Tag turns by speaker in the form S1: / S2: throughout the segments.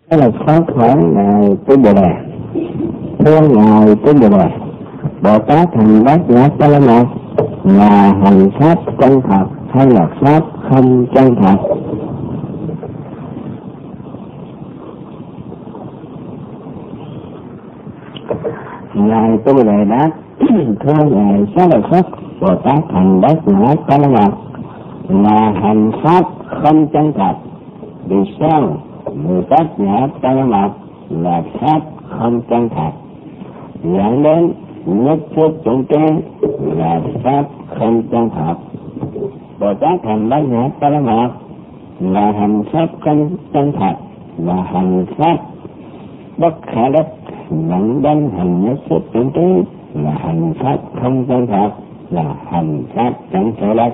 S1: Đó là pháp hỏi Ngài Tư Bồ Đề. Thưa Ngài Tư Bồ Đề, Bồ Tát Thành Bát Nhã Ba La Mật là hành pháp chân thật hay là pháp không chân thật? Ngài Tư Bồ Đề đáp: thưa Ngài Xá Lợi Phất, Bồ Tát Thành Bát Nhã Ba La Mật là hành pháp không chân thật. Vì sao? Người Bát Nhã Ba La Mật là pháp không chân thật, dẫn đến nhất thiết chủng trí là pháp không chân thật. Bồ Tát Thành Bát Nhã Ba La Mật là hành pháp không chân thật, là hành pháp bất khả đắc, dẫn đến hành nhất thiết chủng trí là hành pháp không chân thật, là hành pháp chẳng thể đắc.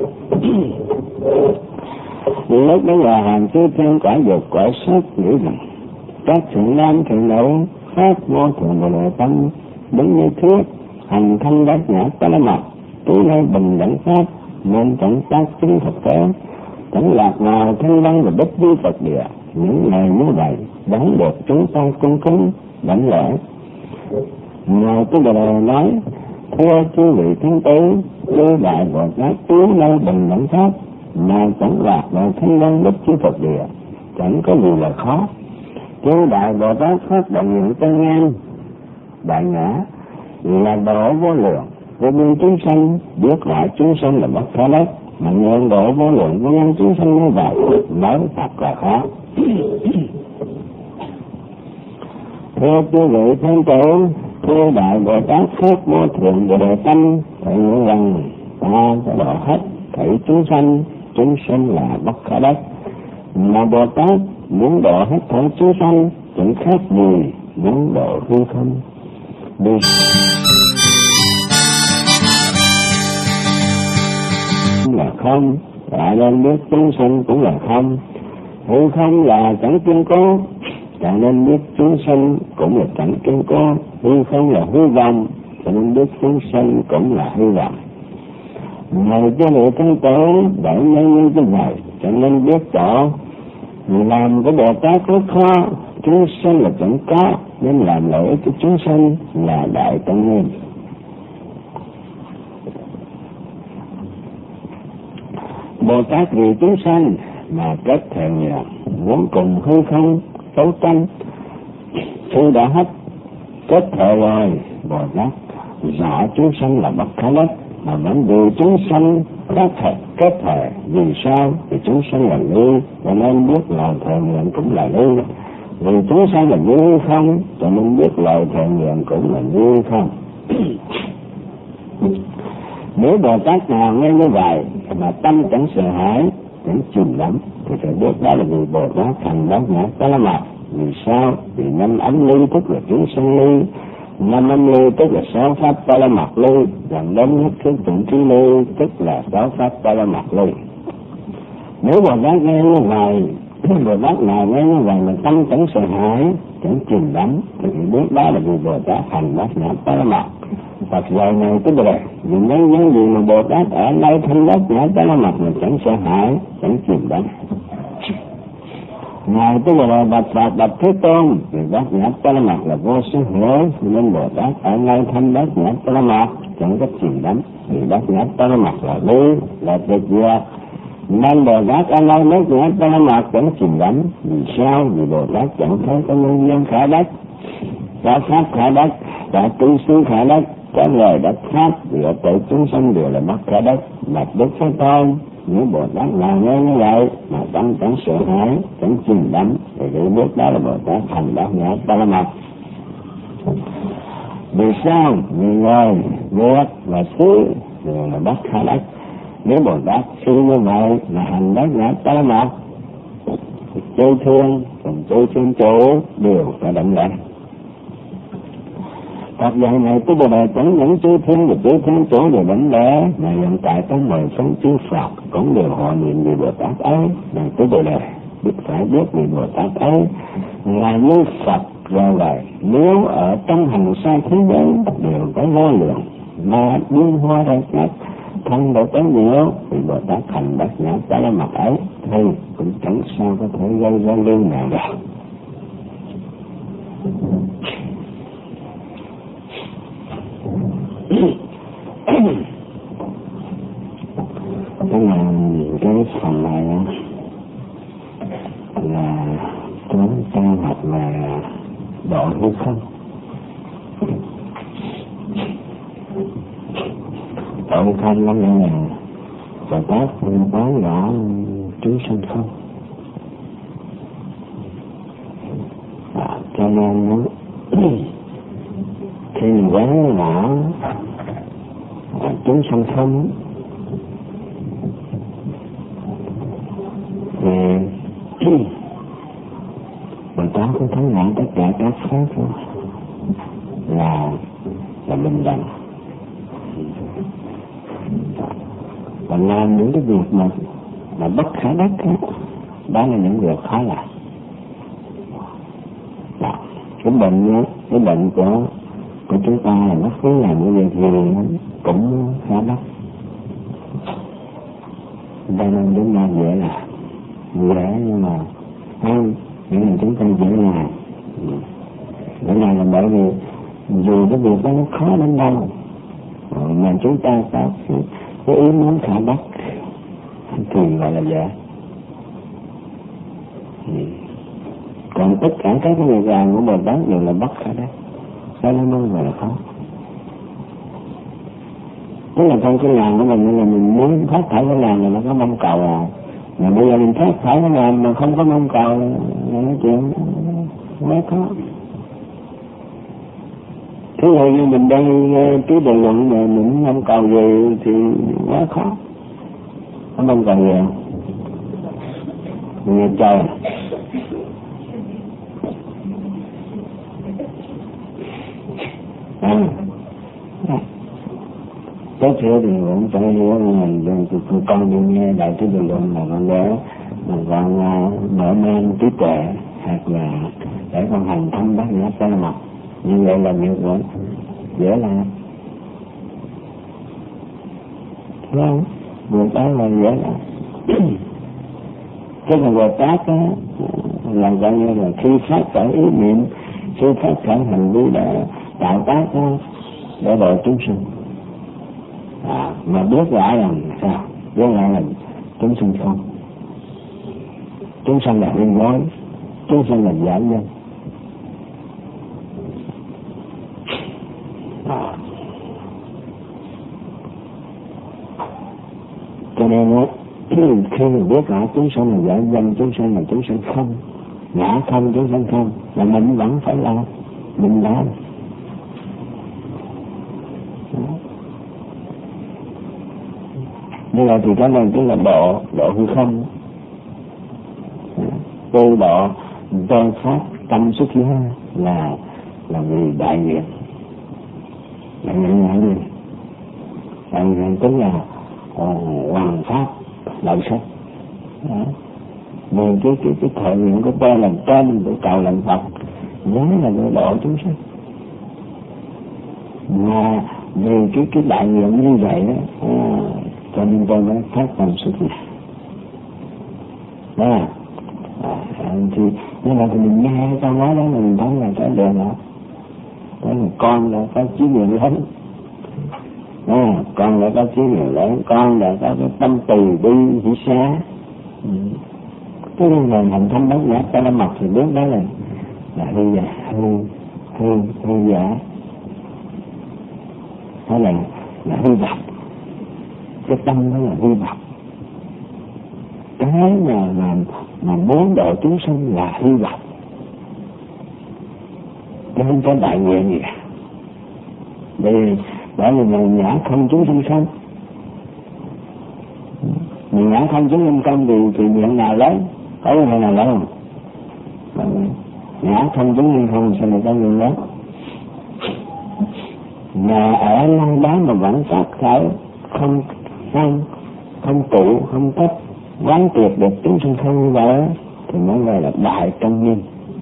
S1: Lúc bây giờ hàng chư thiên quả dục quả sắc nghĩ rằng các thiện nam thiện nữ pháp vô thượng Bồ Đề tâm đúng như thuyết hành thanh Bát Nhã Ba La Mật trú nơi bình đẳng pháp nên chẳng tác chứng thực tế, chẳng lạc nào thanh văn và bất vi Phật địa. Những lời như vậy đáng được chúng ta cung kính đảnh lễ. Ngài Tư Bồ Đề nói: thưa chư vị thánh tử, chư đại Bồ Tát trú nơi bình đẳng pháp mà chẳng lạc vào thanh văn bất vi Phật địa, chẳng có gì là khó. Chư đại Bồ Tát phát động những chân ngang đại ngã là độ vô lượng vô biên chúng sanh, biết lại chúng sanh là bất khả đắc, mà nhận độ vô lượng vô biên chúng sanh như vậy mới thật là khó. Thưa chư vị thánh tử, thưa đại Bồ Tát phát vô thượng Bồ Đề tâm, phải nhớ rằng ta sẽ độ hết thảy chúng sanh là bất khả đắc, mà Bồ Tát muốn độ hết thảy chúng sanh chẳng khác gì muốn độ hư không. Đi là không, lại nên biết chúng sanh cũng là không. Hư không là chẳng kiên cố, cho nên biết chúng sanh cũng là chẳng kiên cố. Hư không là hư vọng, cho nên biết chúng sanh cũng là hư vọng. Ngài cho lệ thân tử để nhân cái này, cho nên biết rõ làm cái Bồ Tát rất khó, chúng sanh là chẳng có, nên làm lợi ích cho chúng sanh là đại tăng nhân. Bồ Tát vì chúng sanh mà kết thệ nguyện, muốn cùng hư không đấu tranh. Khi đã hết kết thệ rồi, Bồ Tát rõ chúng sanh là bất khả đắc, mà vẫn vì chúng sanh kết thệ. Vì sao? Vì chúng sanh là ly, cho nên biết lời thệ nguyện cũng là ly. Vì chúng sanh là như không, cho nên biết lời thệ nguyện cũng là như không. Nếu Bồ Tát nào nghe như vậy mà tâm chẳng sợ hãi, chẳng chìm đắm, thì phải biết đó là vì Bồ Tát Thành Bát Nhã Ba La Mật. Vì sao? Vì năm ấm ly tức là chúng sanh ly, năm âm ly tức là sáu pháp Ba La Mật ly, gần đến nhất thiết chủng trí ly tức là sáu pháp Ba La Mật ly. Nếu Bồ Tát nghe như vậy, Bồ Tát nào nghe như vậy mà tâm chẳng sợ hãi, chẳng chìm đắm, thì biết đó là vì Bồ Tát Thành Bát Nhã Ba La Mật. Phật dạy Ngài Tư Bồ Đề, vì những gì mà Bồ Tát ở đây Thanh Bát Nhã Ba La Mật mà chẳng sợ hãi, chẳng chìm đắm. Ngài Tư Bồ Đề bạch Phật bạch Thế Tôn, vì Bát Nhã Ba La Mật là vô sở hữu, nên Bồ Tát ở đây Thanh Bát Nhã Ba La Mật chẳng có chìm đắm. Vì Bát Nhã Ba La Mật là ly, là tuyệt diệt, nên Bồ Tát ở đây Bát Nhã Ba La Mật chẳng chìm đắm. Vì sao? Vì Bồ Tát chẳng thấy có nhân dân khả đắc, có pháp khả đắc, có tư xứ khả đắc, có lời đắc pháp, vì ở tự chúng sanh đều là bất khả đắc. Bạch Đức Thế Tôn, nếu Bồ Tát nào nghe như vậy mà tâm chẳng sợ hãi, chẳng chìm đắm, thì để biết đó là Bồ Tát Thành Bát Nhã Ba La Mật. Vì sao? Vì người, việc và xứ đều là bất khả đắc. Nếu Bồ Tát suy như vậy là hành Bát Nhã Ba La Mật, chư thiên cùng chư thiên chủ đều phải đảnh lễ. Phật dạy này Tư Bồ Đề chẳng những chư thiên và chư thiên chủ đều đảnh lễ, mà hiện tại trong đời sống chư Phật cũng đều họ niệm vì Bồ Tát ấy. Này Tư Bồ Đề, phải biết vì Bồ Tát ấy là như Phật rồi vậy. Nếu ở trong hành sai thế giới đều có vô lượng mà biến hóa ra các thân độ tới nhiều, thì Bồ Tát Thành Bát Nhã Ba La Mật ấy thì cũng chẳng sao có thể gây ra liên nào được. phần này là chúng ta học về độ hư không. Độ hư không có nghĩa là Bồ Tát quán rõ chúng sanh không. Cho nên khi mình quán rõ chúng sanh không thì Bồ Tát cũng thấy rõ tất cả các pháp là bình đẳng, và làm những cái việc mà bất khả đắc đó là những việc khó làm. Cái bệnh của chúng ta là nó cứ làm những việc gì cũng khả đắc, cho nên chúng ta dễ nhưng mà không, những là chúng ta dễ làm là bởi vì dù cái việc đó nó khó đến đâu mà chúng ta có cái ý muốn khả đắc thì gọi là dễ. Còn tất cả các cái việc làm của Bồ Tát đều là bất khả đắc, đó nó mới gọi là khó. Tức là trong cái làm của mình là mình muốn thoát khỏi cái làm là nó có mong cầu mà bây giờ mình thoát khỏi cái làm mà không có mong cầu là nói chuyện mới khó. Thứ dụ như mình đang cái bình luận mà mình mong cầu gì thì quá khó. Không mong cầu gì mình nghe trời. Tốt thế thì cũng phải hiểu là con đi nghe đại cái bình luận là con bé mà con mở mang trí tuệ hoặc là để con hành thâm bát nhã sa la mật, như vậy là việc cũng dễ làm. Không, Bồ Tát là dễ làm. Cái mà Bồ Tát á là gọi như là khi phát khởi ý niệm, khi phát khởi hành vi để tạo tác để độ chúng sinh. Mà biết rõ rằng sao? Biết rõ là chúng sinh không. Chúng sanh là nguyên gói, chúng sanh là giả nhân. Cho nên khi mình biết rõ chúng sanh là giả nhân, chúng sanh là chúng sanh không, ngã không, chúng sanh không, là mình vẫn phải làm, mình làm. Như vậy thì cái này tức là độ hư không. Tôi độ tôi phát tâm xuất gia là vì đại nguyện. Đại nguyện là gì? Đại nguyện tức là hoàn pháp đạo sách. Vì cái thời nguyện của tôi làm trên để cầu làm Phật, nhớ là để độ chúng sinh. Mà vì cái đại nguyện như vậy đó, cho nên tôi mới phát tâm xuất gia. Đó thì như vậy thì mình nghe câu nói đó mình thấy là cái điều đó. Đó là con đã có chí nguyện lớn. Con đã có chí nguyện lớn, con đã có cái tâm từ bi hỷ xá. Cái người hành thâm bát nhã sa la mật thì biết đó là hư giả, hư giả, hay là hư vọng. Cái tâm đó là hư vọng. Cái mà muốn độ chúng sinh là hư vọng, chứ không có đại nguyện gì cả. Bởi vì mình ngã không chúng sinh không, mình ngã không chúng sinh không thì nguyện nào lớn, có nguyện nào lớn không? Ngã không chúng sinh không sao lại có nguyện lớn? Mà ở lâu đó mà vẫn phát khởi không tụ, không thích quán triệt được chúng sinh không như vậy thì mới gọi là đại trang nghiêm.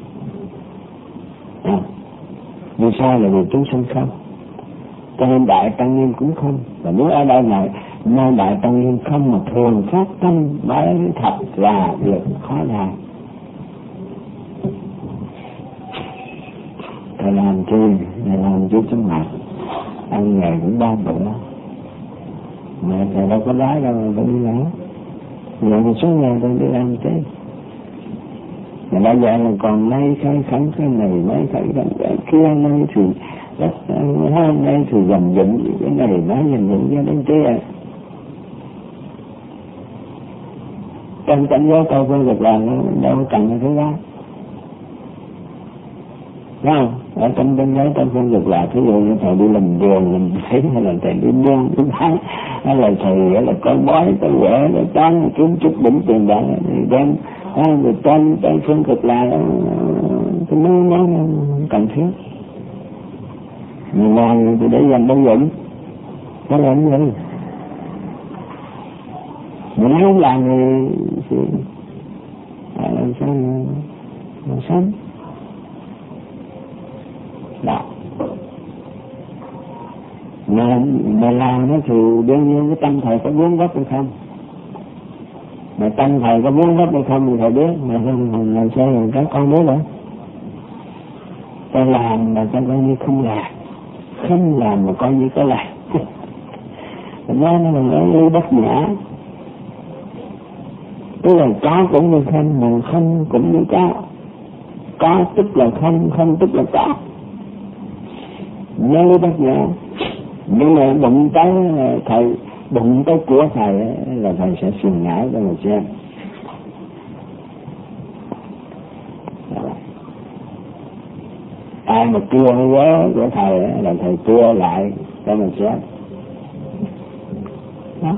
S1: Vì sao? Là vì chúng sinh không, cho nên đại trang nghiêm cũng không. Và nếu ở đây này nơi đại trang nghiêm không mà thường phát tâm mới thật là việc khó làm. Thầy làm chi? Thầy làm chú chứng mặt ăn ngày cũng 3 bữa mà thầy đâu có đói đâu mà vẫn đi nắng. rồi một số người tôi đi làm thế. Mà bây giờ là còn nay khai khẩn cái này, nay khai khẩn cái kia, nay thì hôm nay thì dành dụm cái này, nói dành dụm cho đến kia. Trong cảnh giới cầu phương Cực Lạc đâu cần cái thứ đó. Đúng không? Ở trong cảnh giới cầu phương Cực Lạc, ví dụ như thầy đi làm đường, làm thấy, hay là thầy đi buôn, đi bán, hay là thầy là có bói, có vẽ, có toán, kiếm chút đỉnh tiền bạc, thì đem người trên phương Cực Lạc cái nó cần thiết. Người ngoài thì để dành đâu dụng, có làm gì? Mình không làm thì làm sao mà sống đó. Mà làm nó thì đương nhiên cái tâm thầy có vướng vấp hay không, mà tâm thầy có vướng vấp hay không thì thầy biết, mà không làm sao mà các con biết nữa. Ta làm mà ta coi như không làm mà coi như có làm. Nó là lý bất nhã. Tức là có cũng như không, mà không cũng như có tức là không tức là có. Nó lý bất nhã. Nhưng mà đụng tới thầy, đụng tới của thầy là thầy sẽ sừng ngã cho người xem. Ai mà cưa cái vớ của thầy là thầy cưa lại cho mình xem. Đó.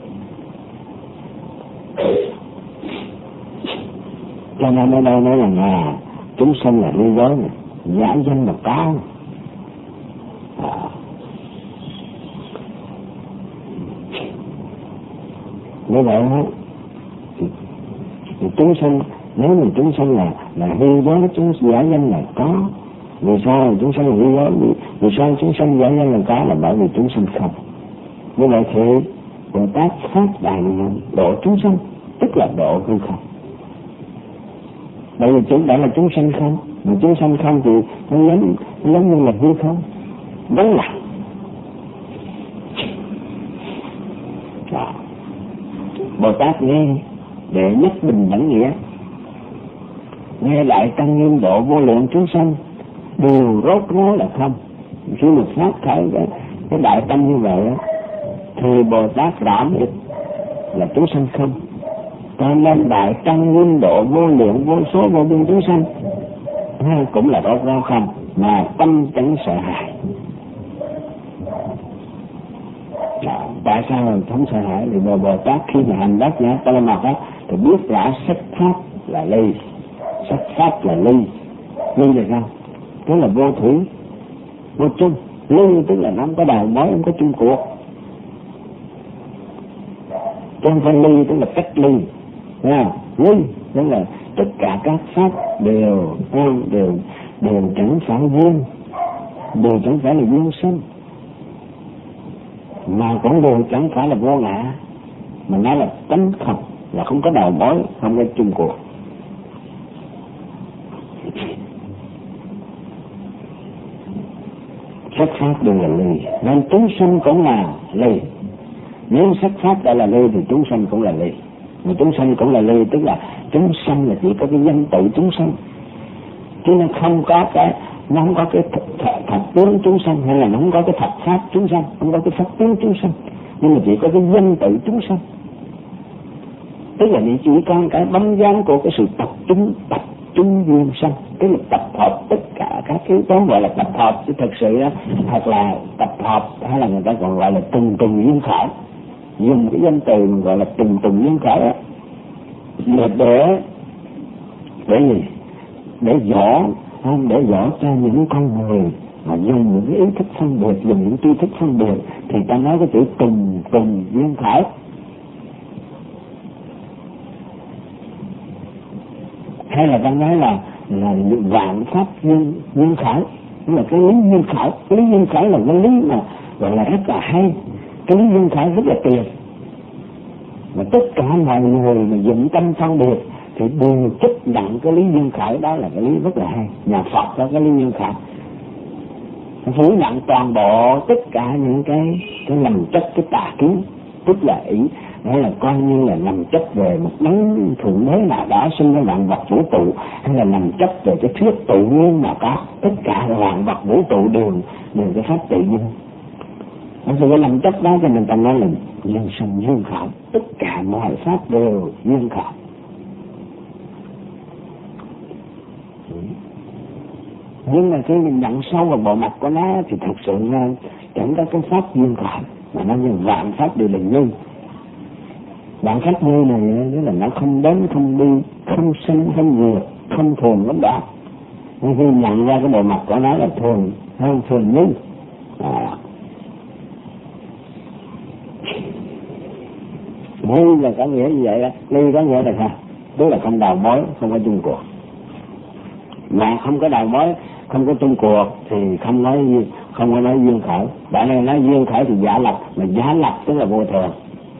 S1: Cho nên ở đây nói rằng chúng sanh là hư giới này, giả danh là có. Như vậy thì chúng sanh, nếu mà chúng sanh là hư giới, chúng giả danh là có. Vì sao chúng sanh là hư giới? Vì sao chúng sanh giả danh là có? Là bởi vì chúng sanh không. Như vậy thì Bồ Tát phát đại nguyện độ chúng sanh, tức là độ hư không. Bởi vì chúng đã là chúng sanh không, mà chúng sanh không thì nó giống như là hư không, vắng lặng. Bồ Tát nghe để nhất bình đẳng nghĩa, nghe lại tăng nghiêm độ vô lượng chúng sanh đều rốt ráo là không. Khi mà phát khởi cái đại tâm như vậy thì Bồ Tát đảm được là chúng sanh không. Cho nên đại tăng nghiêm độ vô lượng vô số vô biên chúng sanh cũng là rốt ráo không, mà tâm chẳng sợ hãi. Tại sao không sợ hãi? Thì Bồ Tát khi mà hành Bát Nhã Ba La Mật thì biết rõ sắc pháp là ly, sắc pháp là ly. Ly là sao? Tức là vô thủy, vô chung. Ly tức là nó không có đầu mối, không có chung cuộc. Trong phân ly tức là cách ly. Ly tức là tất cả các pháp đều chẳng phải duyên, đều chẳng phải là duyên sinh, mà cũng đều chẳng phải là vô ngã, mà nó là tánh không, là không có đầu mối, không có chung cuộc. Sắc pháp đều là ly, nên chúng sanh cũng là ly. Nếu sắc pháp đã là ly thì chúng sanh cũng là ly. Mà chúng sanh cũng là ly, tức là chúng sanh là chỉ có cái danh tự chúng sanh, chứ nó không có cái thật tướng chúng sanh, hay là nó không có cái thật pháp chúng sanh, không có cái pháp tướng chúng sanh, nhưng mà chỉ có cái danh tự chúng sanh. Tức là chỉ có cái bóng dáng của cái sự tập trung duyên sanh, tức là tập hợp tất cả các yếu tố, gọi là tập hợp, chứ thực sự đó thật là tập hợp, hay là người ta còn gọi là tùng duyên khởi. Dùng cái danh từ gọi là tùng duyên khởi đó, là để gì? Để dỗ cho những con người mà dùng những cái ý thức phân biệt, dùng những tri thức phân biệt, thì ta nói cái chữ tùng duyên khởi. Hay là ta nói là vạn pháp duyên khởi, tức là cái lý duyên khởi. Cái lý duyên khởi là cái lý mà gọi là rất là hay, cái lý duyên khởi rất là tuyệt, mà tất cả mọi người mà dụng tâm phân biệt thì đều chấp nhận cái lý duyên khởi đó là cái lý rất là hay. Nhà Phật có cái lý duyên khởi, phủ nhận toàn bộ tất cả những cái lầm chất, cái tà kiến, tức là đó là coi như là nằm chấp về một đấng thượng đế nào đó sinh ra vạn vật vũ trụ, hay là nằm chấp về cái thuyết tự nhiên mà có tất cả vạn vật vũ trụ đều cái pháp tự nhiên. Vì cái nằm chấp đó cho mình ta nói là duyên sinh duyên khởi, tất cả mọi pháp đều duyên khởi. Nhưng mà khi mình nhận sâu vào bộ mặt của nó thì thật sự nó chẳng có cái pháp duyên khởi, mà nó như vạn pháp đều là như. Vạn pháp như này nghĩa là nó không đến không đi, không sinh không diệt, không thường lắm đó. Nhưng khi nhận ra cái bộ mặt của nó là thường hơn thường như. Ly là có nghĩa như vậy đó. Ly có nghĩa là sao? Tức là không đầu mối, không có chung cuộc. Mà không có đầu mối, không có chung cuộc thì không có nói duyên khởi. Bạn này nói duyên khởi thì giả lập, mà giả lập tức là vô thường.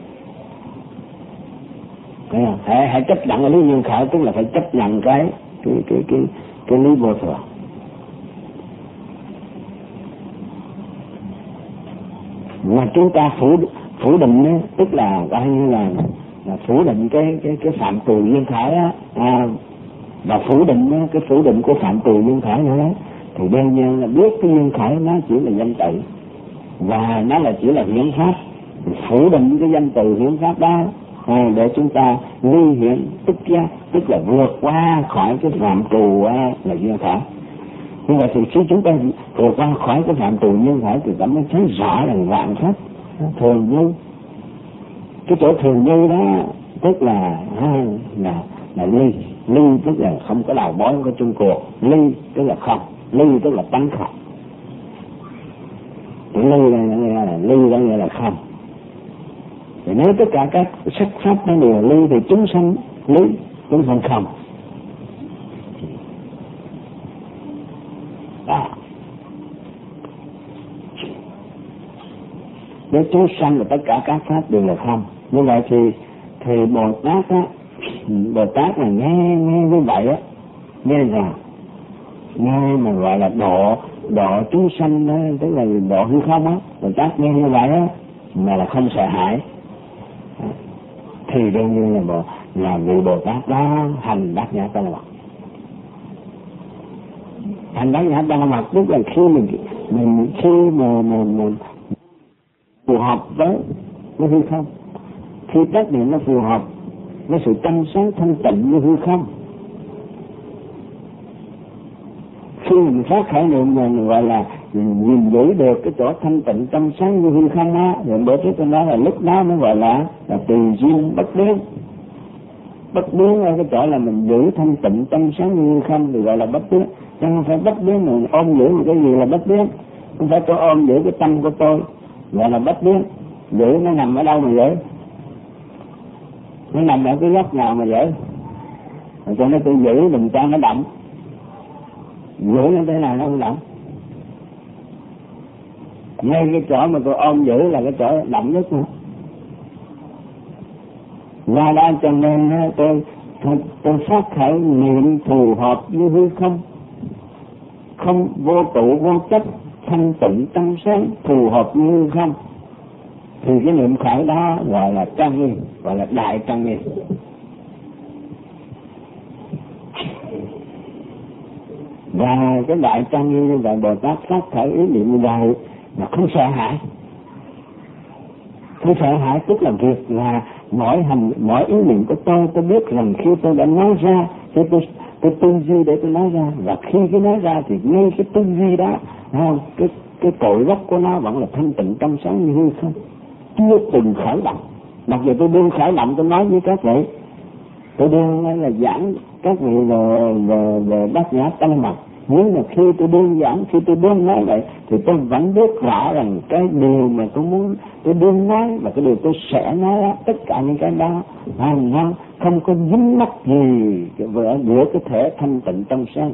S1: Hãy chấp nhận cái lý duyên khởi, tức là phải chấp nhận cái lý vô thường. Mà chúng ta phủ định ấy, tức là coi như là phủ định cái phạm trù duyên khởi á, và phủ định cái phủ định của phạm trù duyên khởi nữa đó, thì đương nhiên là biết cái duyên khởi nó chỉ là danh từ và nó là chỉ là hiển pháp. Phủ định cái danh từ hiển pháp đó để chúng ta ly hiển tức là vượt qua khỏi cái phạm trù là duyên khởi. Như vậy thì khi chúng ta vượt qua khỏi cái phạm trù duyên khởi thì ta mới thấy rõ là vạn pháp thường như. Cái chỗ thường như đó tức là ly tức là không có đầu mối, không có chung cuộc. Ly tức là không, ly tức là tánh không. Ly đó nghĩa là không. Thì nếu tất cả các sắc pháp nó đều ly thì chúng sanh ly, chúng sanh không. Nếu chúng sanh là tất cả các pháp đều là không. Như vậy thì Bồ Tát là nghe như vậy á, nghe rằng nghe mà gọi là độ chúng sanh đó, tức là độ hư không á, Bồ Tát nghe như vậy á mà là không sợ hãi, thì đương nhiên là vị Bồ Tát đó hành bát nhã ba la mật. Hành bát nhã ba la mật tức là khi mình phù hợp với hư không, khi tác niệm nó phù hợp với sự trong sáng thanh tịnh như hư không, khi mình phát khởi niệm mình gọi là nhìn giữ được cái chỗ thanh tịnh trong sáng như hư không á, rồi bữa trước tôi nói là lúc đó nó gọi là tùy duyên bất biến ở cái chỗ là mình giữ thanh tịnh trong sáng như hư không thì gọi là bất biến. Chứ không phải bất biến mình ôm giữ một cái gì là bất biến, không phải tôi ôm giữ cái tâm của tôi gọi là bất biến. Giữ nó nằm ở đâu mà giữ? Nó nằm ở cái góc nào mà giữ? Cho nên tôi giữ đừng cho nó động. Giữ nó thế nào nó không động. Ngay cái chỗ mà tôi ôm giữ là cái chỗ động nhất nữa. Và đó cho nên tôi phát khởi niệm phù hợp như hư không, không vô trụ vô chấp, thanh tịnh trong sáng phù hợp như hư không, thì cái niệm khởi đó gọi là trang nghiêm, gọi là đại trang nghiêm. Và cái đại trang nghiêm như vậy Bồ Tát phát khởi ý niệm như vậy mà không sợ hãi. Không sợ hãi tức là việc là mỗi ý niệm của tôi biết rằng khi tôi đã nói ra, khi tôi tư duy để tôi nói ra, và khi cái nói ra thì ngay cái tư duy đó, cái cội gốc của nó vẫn là thanh tịnh trong sáng như hư không, chưa từng khởi động. Mặc dù tôi đương khởi động tôi nói với các vị, tôi đương là giảng các vị về bát nhã ba la mật, nhưng mà khi tôi đương giảng, khi tôi đương nói vậy thì tôi vẫn biết rõ rằng cái điều mà tôi đương nói và cái điều tôi sẽ nói đó, tất cả những cái đó nó không có dính mắc gì giữa cái thể thanh tịnh trong sáng.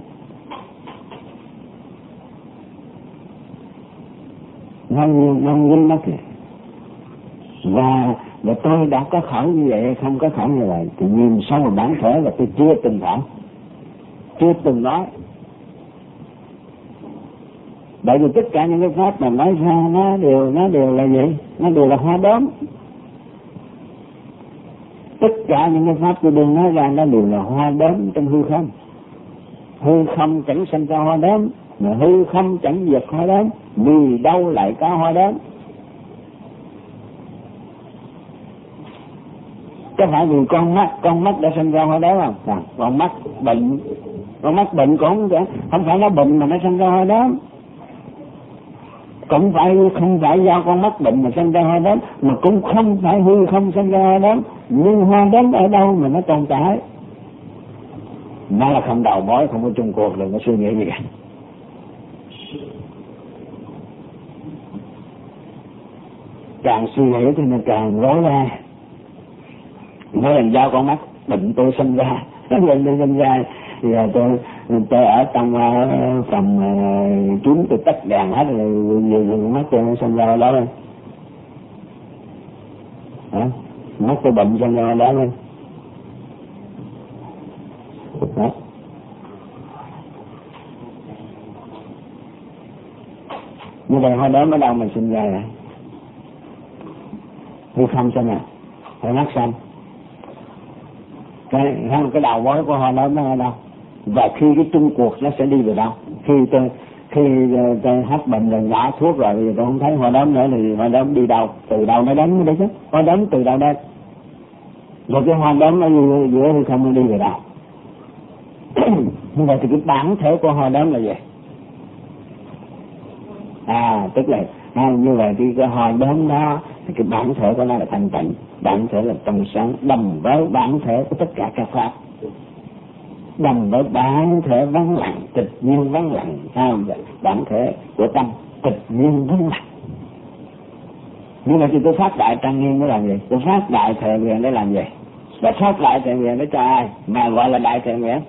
S1: Nó dính mắc gì. Và tôi đã có khởi như vậy hay không có khởi như vậy thì nhìn sâu vào bản thể và tôi chưa từng khởi, chưa từng nói. Bởi vì tất cả những cái pháp mà nói ra nó đều là gì? Nó đều là hoa đốm. Tất cả những cái pháp tôi đương nói ra nó đều là hoa đốm trong hư không. Hư không chẳng sinh ra hoa đốm, mà hư không chẳng diệt hoa đốm, vì đâu lại có hoa đốm? Có phải vì con mắt đã sinh ra hoa đốm không? À, con mắt bệnh cũng không phải nó bệnh mà nó sinh ra hoa đốm. Cũng không phải do con mắt bệnh mà sinh ra hoa đốm, mà cũng không phải hư không sinh ra hoa đốm. Nhưng hoa đốm ở đâu mà nó tồn tại? Nó là không đầu mối, không có chung cuộc, đừng có suy nghĩ gì cả. Càng suy nghĩ thì nó càng rối ra. Mỗi lần do con mắt bệnh tôi sinh ra, lần tôi sinh ra thì tôi ở trong phòng chúng tôi tắt đèn hết rồi, mắt tôi sinh ra đó lên. Mắt tôi bệnh sinh ra đó lên. Đó. Như vậy hồi đó mới đâu mình sinh ra rồi? Hư không sinh à? Hay mắt xanh? Cái đầu mối của họ đó nó ở đâu? Và khi cái chung cuộc nó sẽ đi về đâu? Khi tôi hết bệnh rồi, ngã thuốc rồi, thì tôi không thấy hoa đốm nữa, thì hoa đốm đi đâu? Từ đâu nó đến đấy chứ? Hoa đốm từ đâu đến? Rồi cái hoa đốm nó giữa hư không nó đi về đâu? Như vậy thì cái bản thể của hoa đốm là gì? Tức là như vậy thì cái hoa đốm đó thì cái bản thể của nó là thanh tịnh, bản thể là trong sáng, đồng với bản thể của tất cả các pháp, đồng với bản thể vắng lặng, tịch nhiên vắng lặng, bản thể của tâm tịch nhiên vắng lặng. Nhưng mà thì tôi phát đại trang nghiêm để làm gì? Tôi phát đại thệ nguyện để làm gì? Và phát đại thệ nguyện để cho ai? Mà gọi là đại thệ nguyện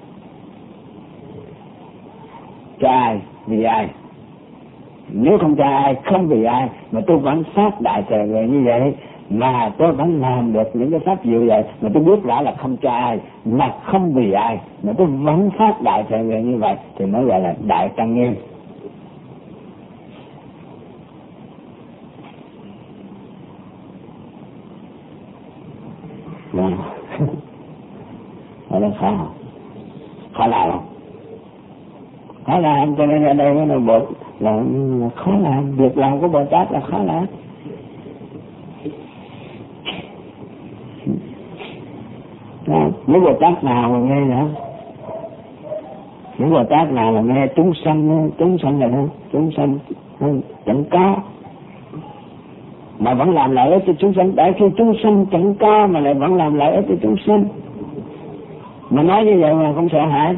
S1: cho ai? Vì ai? Nếu không cho ai, không vì ai, mà tôi vẫn phát đại thệ nguyện như vậy, mà tôi vẫn làm được những cái pháp như vậy, mà tôi biết rõ là không cho ai, mà không vì ai, mà tôi vẫn phát đại thệ nguyện như vậy, thì mới gọi là đại trang nghiêm. Ở đây khó không? Khó làm không? Khó làm, cho nên ở đây nó bộ là khó làm, việc làm của Bồ Tát là khó làm. Những Bồ Tát nào mà nghe nữa? Những Bồ Tát nào mà nghe chúng sanh là đâu? Chúng sanh chẳng có mà vẫn làm lợi ích cho chúng sanh. Tại khi chúng sanh chẳng có mà lại vẫn làm lợi ích cho chúng sanh, mà nói như vậy mà không sợ hãi.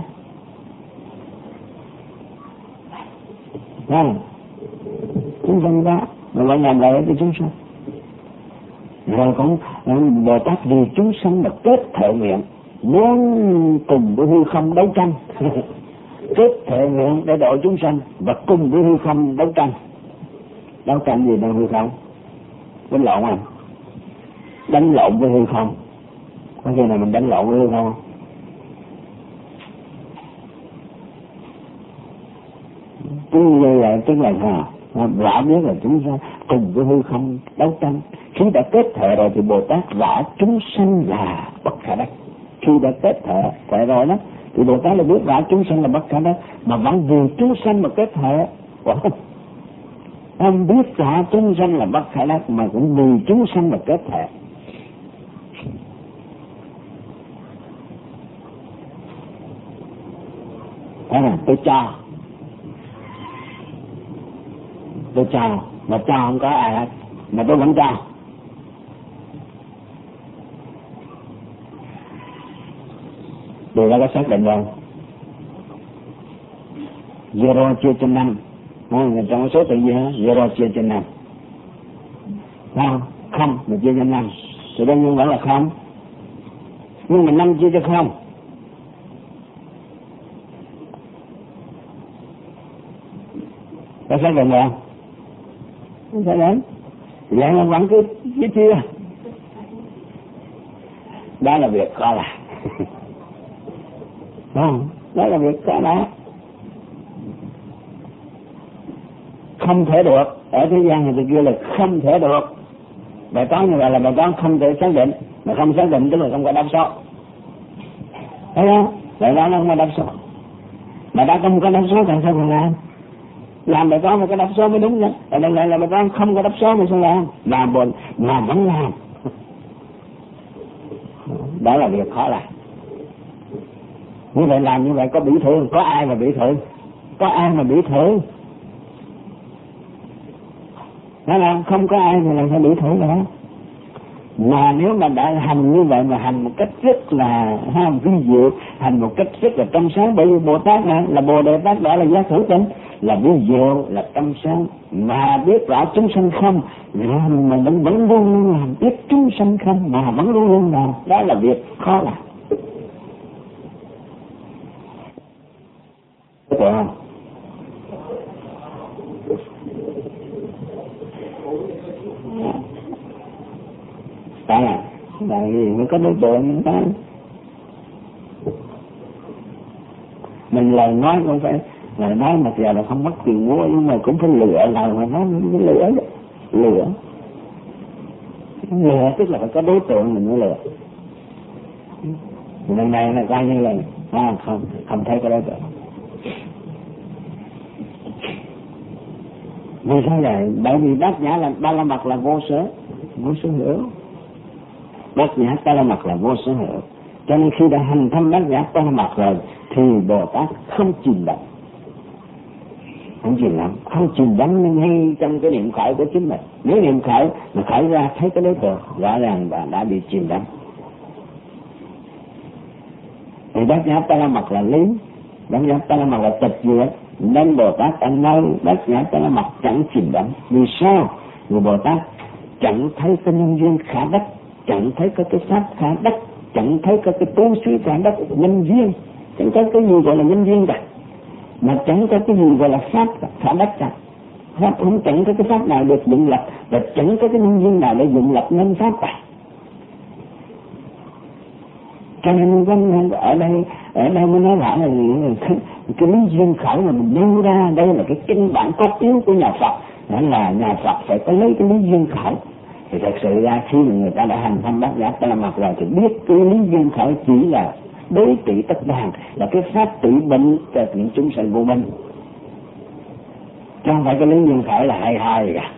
S1: Chúng sanh đó mà vẫn làm lợi ích cho chúng sanh. Rồi cũng Bồ Tát vì chúng sanh mà kết thệ nguyện, muốn cùng với hư không đấu tranh. Kết thệ nguyện để độ chúng sanh và cùng với hư không đấu tranh. Đấu tranh gì đâu hư không? Đánh lộn à? Đánh lộn với hư không. Có khi nào mình đánh lộn với hư không? Như vậy tức là rõ biết là chúng sanh cùng với hư không đấu tranh. Khi đã kết thệ rồi thì Bồ Tát rõ chúng sanh là bất khả đắc. Khi đã kết thệ rồi đó thì Bồ Tát là biết rõ chúng sanh là bất khả đắc, mà vẫn vì chúng sanh mà kết thệ. Ông biết rõ chúng sanh là bất khả đắc mà cũng vì chúng sanh mà kết thệ. Tôi cho mà cho không có ai hết, mà tôi vẫn cho. Điều đó có xác định rồi. 0 chia cho 5, trong số tự nhiên 0 chia cho 5, không mà chia cho 5 thì đương nhiên vẫn là không. Nhưng mà 5 chia cho không, có xác định rồi không? Không phải đến vậy mà vẫn cứ chia. Đó là việc khó làm. Đó là việc khó làm. Không thể được. Ở thế gian người ta kêu là không thể được. Bài toán như vậy là bài toán không thể xác định. mà không xác định tức là không có đắp số, thấy không? Vậy đó nó không có đắp số, mà đã không có đắp số tại sao còn làm bài toán mà có đắp số mới đúng nữa. Ở đây lại là bài toán không có đắp số mà sao làm mà vẫn làm. Đó là việc khó làm. Như vậy làm như vậy có bị thương, có ai mà bị thương? Có ai mà bị thương? Nó là không có ai mà làm sao bị thương nữa. Mà nếu mà đã hành như vậy mà hành một cách rất là vi diệu, hành một cách rất là trong sáng, bởi vì Bồ Tát là Bồ Đề Tát đó là giác hữu tình, là vi diệu, là trong sáng, mà biết rõ chúng sanh không, mà vẫn luôn luôn làm, biết chúng sanh không mà vẫn luôn luôn làm, đó là việc khó làm. Được không? Tại vì mới có đối tượng đó. Mình lời nói không phải lời nói mà giờ là không mất tiền mua, nhưng mà cũng phải lựa lời mà nói lựa tức là phải có đối tượng mình mới lựa. Lần này là coi như là không thấy có đối tượng. Vì sao vậy? Bởi vì Bát Nhã là Ba La Mật là vô sở hữu. Bát Nhã Ba La Mật là vô sở hữu. Cho nên khi đã hành thâm Bát Nhã Ba La Mật rồi thì Bồ Tát không chìm đắm, không chìm đắm ngay trong cái niệm khởi của chính mình. Nếu niệm khởi mà khởi ra thấy cái đối tượng, rõ ràng bạn đã bị chìm đắm. Thì Bát Nhã Ba La Mật là lý, Bát Nhã Ba La Mật là tịch diệt, nên Bồ Tát ở nơi Bát Nhã Ba La Mật chẳng chìm đắm. Vì sao? Vì Bồ Tát chẳng thấy cái nhân duyên khả đắc, chẳng thấy có cái pháp khả đắc, chẳng thấy có cái tu sĩ khả đắc nhân duyên, chẳng có cái gì gọi là nhân duyên cả, mà chẳng có cái gì gọi là pháp khả đắc cả. Pháp cũng chẳng có cái pháp nào được dựng lập, và chẳng có cái nhân duyên nào để dựng lập nên pháp cả. Cho nên ở đây mới nói lại là cái lý duyên khởi mà mình nêu ra đây là cái căn bản cốt yếu của nhà Phật. Đó là nhà Phật phải có lấy cái lý duyên khởi. Thì thật sự ra khi mà người ta đã hành thâm Bát Nhã Ba La Mật rồi thì biết cái lý duyên khởi chỉ là đối trị tất đàn, là cái pháp trị bệnh cho những chúng sanh vô minh, chứ không phải cái lý duyên khởi là hay cả.